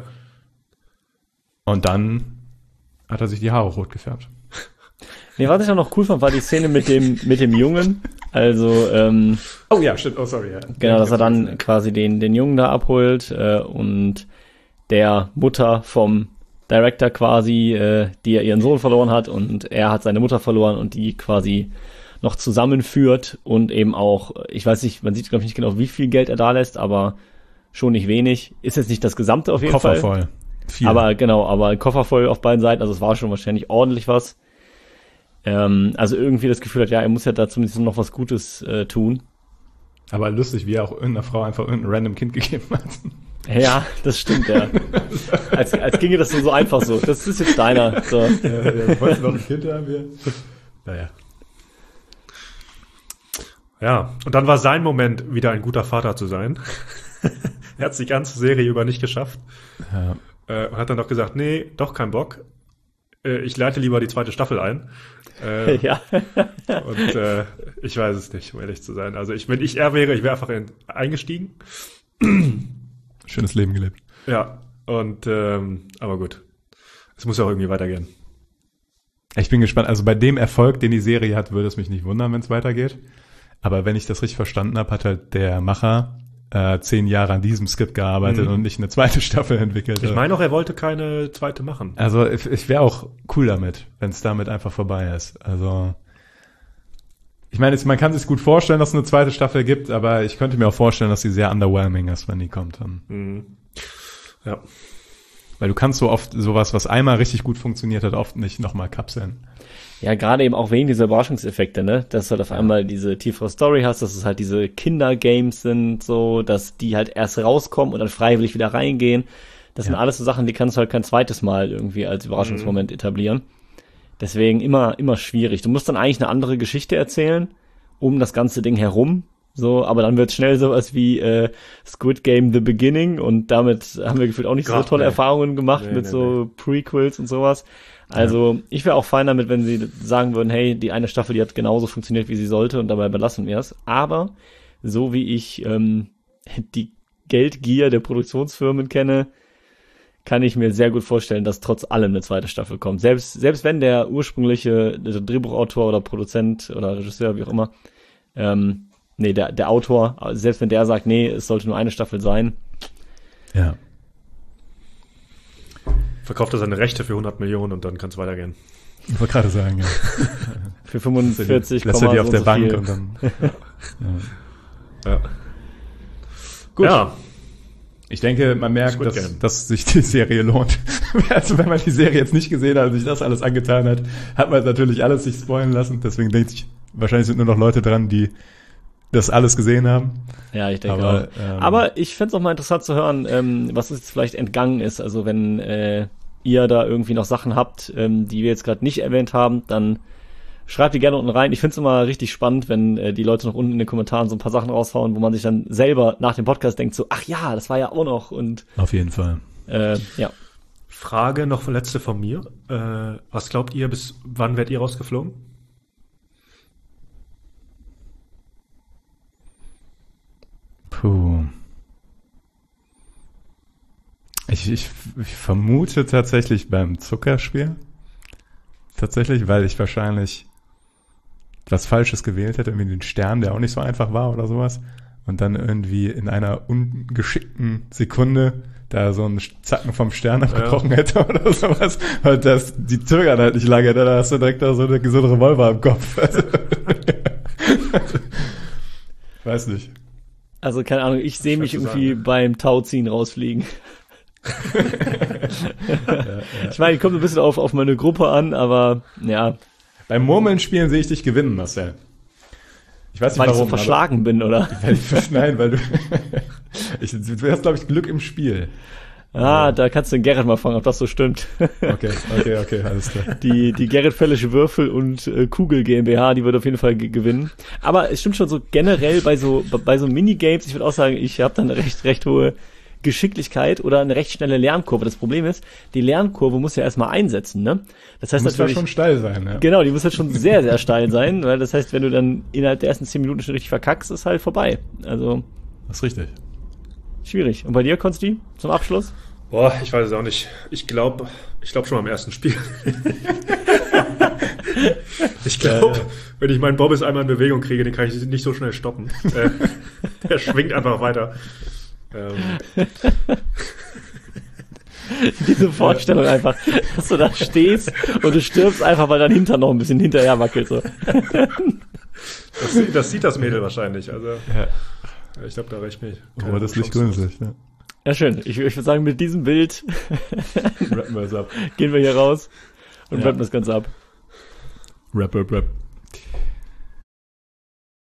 Und dann hat er sich die Haare rot gefärbt. Nee, was ich auch noch cool fand, war die Szene mit dem mit dem Jungen. Also, ähm, oh ja, stimmt, oh sorry. Ja. Genau, dass er dann quasi den den Jungen da abholt äh, und der Mutter vom Director quasi, äh, die ja ihren Sohn verloren hat und er hat seine Mutter verloren und die quasi noch zusammenführt und eben auch, ich weiß nicht, man sieht glaube ich nicht genau, wie viel Geld er da lässt, aber schon nicht wenig. Ist jetzt nicht das Gesamte auf jeden Koffer Fall. Voll. Viel. Aber genau, aber ein Koffer voll auf beiden Seiten, also es war schon wahrscheinlich ordentlich was. Ähm, also irgendwie das Gefühl hat, ja, er muss ja da zumindest noch was Gutes äh, tun. Aber lustig, wie er auch irgendeiner Frau einfach irgendein random Kind gegeben hat. Ja, das stimmt, ja. als, als ginge das so einfach so. Das ist jetzt deiner. So. Ja, ja, wolltest du noch ein Kind haben? Wir? Naja. Ja, und dann war sein Moment, wieder ein guter Vater zu sein. Er hat die ganze Serie über nicht geschafft. Ja. Äh, und hat dann noch gesagt, nee, doch kein Bock. Äh, ich leite lieber die zweite Staffel ein. Äh, ja. Und äh, ich weiß es nicht, um ehrlich zu sein. Also ich, wenn ich er wäre, ich wäre einfach in, eingestiegen. Schönes Leben gelebt. Ja, und ähm, aber gut. Es muss ja auch irgendwie weitergehen. Ich bin gespannt. Also bei dem Erfolg, den die Serie hat, würde es mich nicht wundern, wenn es weitergeht. Aber wenn ich das richtig verstanden habe, hat halt der Macher äh, zehn Jahre an diesem Skript gearbeitet mhm. und nicht eine zweite Staffel entwickelt. Ich meine auch, er wollte keine zweite machen. Also ich, ich wäre auch cool damit, wenn es damit einfach vorbei ist. Also ich meine, man kann sich gut vorstellen, dass es eine zweite Staffel gibt, aber ich könnte mir auch vorstellen, dass sie sehr underwhelming ist, wenn die kommt dann. Mhm. Ja. Weil du kannst so oft sowas, was einmal richtig gut funktioniert hat, oft nicht nochmal kapseln. Ja, gerade eben auch wegen dieser Überraschungseffekte, ne? Dass du halt auf einmal diese tiefere Story hast, dass es halt diese Kindergames sind, so, dass die halt erst rauskommen und dann freiwillig wieder reingehen. Das ja. sind alles so Sachen, die kannst du halt kein zweites Mal irgendwie als Überraschungsmoment mhm. etablieren. Deswegen immer, immer schwierig. Du musst dann eigentlich eine andere Geschichte erzählen, um das ganze Ding herum. So, aber dann wird schnell sowas wie äh, Squid Game The Beginning und damit haben wir gefühlt auch nicht Gott, so tolle nee. Erfahrungen gemacht nee, mit nee, so nee. Prequels und sowas. Also ja. ich wäre auch fein damit, wenn sie sagen würden, hey, die eine Staffel, die hat genauso funktioniert, wie sie sollte und dabei belassen wir es. Aber so wie ich ähm, die Geldgier der Produktionsfirmen kenne, kann ich mir sehr gut vorstellen, dass trotz allem eine zweite Staffel kommt. Selbst selbst wenn der ursprüngliche der Drehbuchautor oder Produzent oder Regisseur, wie auch immer, ähm, nee, der der Autor, selbst wenn der sagt, nee, es sollte nur eine Staffel sein. Ja. Verkauft er seine Rechte für hundert Millionen und dann kann es weitergehen. Ich wollte gerade sagen, ja. Für fünfundvierzig lässt er die auf so der so Bank viel. und dann. Ja. Ja. Gut. Ja. Ich denke, man merkt, dass, dass sich die Serie lohnt. Also wenn man die Serie jetzt nicht gesehen hat und sich das alles angetan hat, hat man natürlich alles sich spoilen lassen. Deswegen denke ich, wahrscheinlich sind nur noch Leute dran, die das alles gesehen haben. Ja, ich denke Aber, auch. ähm, Aber ich fände es auch mal interessant zu hören, ähm, was jetzt vielleicht entgangen ist. Also wenn äh, ihr da irgendwie noch Sachen habt, ähm, die wir jetzt gerade nicht erwähnt haben, dann schreibt die gerne unten rein. Ich finde es immer richtig spannend, wenn äh, die Leute noch unten in den Kommentaren so ein paar Sachen raushauen, wo man sich dann selber nach dem Podcast denkt, so, ach ja, das war ja auch noch. Und Auf jeden Fall. äh, ja. Frage noch letzte von mir. Äh, was glaubt ihr, bis wann werdet ihr rausgeflogen? Puh. Ich, ich, ich vermute tatsächlich beim Zuckerspiel. Tatsächlich, weil ich wahrscheinlich was Falsches gewählt hätte, irgendwie den Stern, der auch nicht so einfach war oder sowas. Und dann irgendwie in einer ungeschickten Sekunde da so einen Zacken vom Stern abgebrochen ja. hätte oder sowas. Und das, die zögern halt nicht lange, da hast du direkt da so, eine, so einen Revolver im Kopf. Also, weiß nicht. Also keine Ahnung, ich sehe mich irgendwie sagen. beim Tauziehen rausfliegen. ja, ja. Ich meine, ich komme ein bisschen auf, auf meine Gruppe an, aber ja. Beim Murmeln spielen sehe ich dich gewinnen, Marcel. Ich weiß nicht, weil warum, ich so verschlagen aber, bin, oder? Weil ich, nein, weil du, ich, du hast, glaube ich, Glück im Spiel. Ah, da kannst du den Gerrit mal fragen, ob das so stimmt. Okay, okay, okay, alles klar. Die, die Gerrit Fällische Würfel und äh, Kugel GmbH, die wird auf jeden Fall g- gewinnen. Aber es stimmt schon so generell bei so, bei so Minigames, ich würde auch sagen, ich habe dann eine recht, recht hohe Geschicklichkeit oder eine recht schnelle Lernkurve. Das Problem ist, die Lernkurve muss ja erstmal einsetzen, ne? Das heißt die muss natürlich ja schon steil sein, ja. Genau, die muss halt schon sehr, sehr steil sein, weil das heißt, wenn du dann innerhalb der ersten zehn Minuten schon richtig verkackst, ist halt vorbei. Also. Das ist richtig. Schwierig. Und bei dir, Konsti, zum Abschluss? Boah, ich weiß es auch nicht. Ich glaube, ich glaube schon am ersten Spiel. ich glaube, ja, ja. wenn ich meinen Bobbys einmal in Bewegung kriege, den kann ich nicht so schnell stoppen. äh, der schwingt einfach weiter. Ähm. Diese Vorstellung einfach, dass du da stehst und du stirbst einfach, weil dein Hintern noch ein bisschen hinterher wackelt. So. Das, das sieht das Mädel wahrscheinlich. Also, ja. Ich glaube, da reicht mich. Oh, das Licht grünlich, ne? Ja, schön. Ich, ich würde sagen, mit diesem Bild rappen wir es ab. Gehen wir hier raus und ja. rappen das Ganze ab. Rap, rap, rap.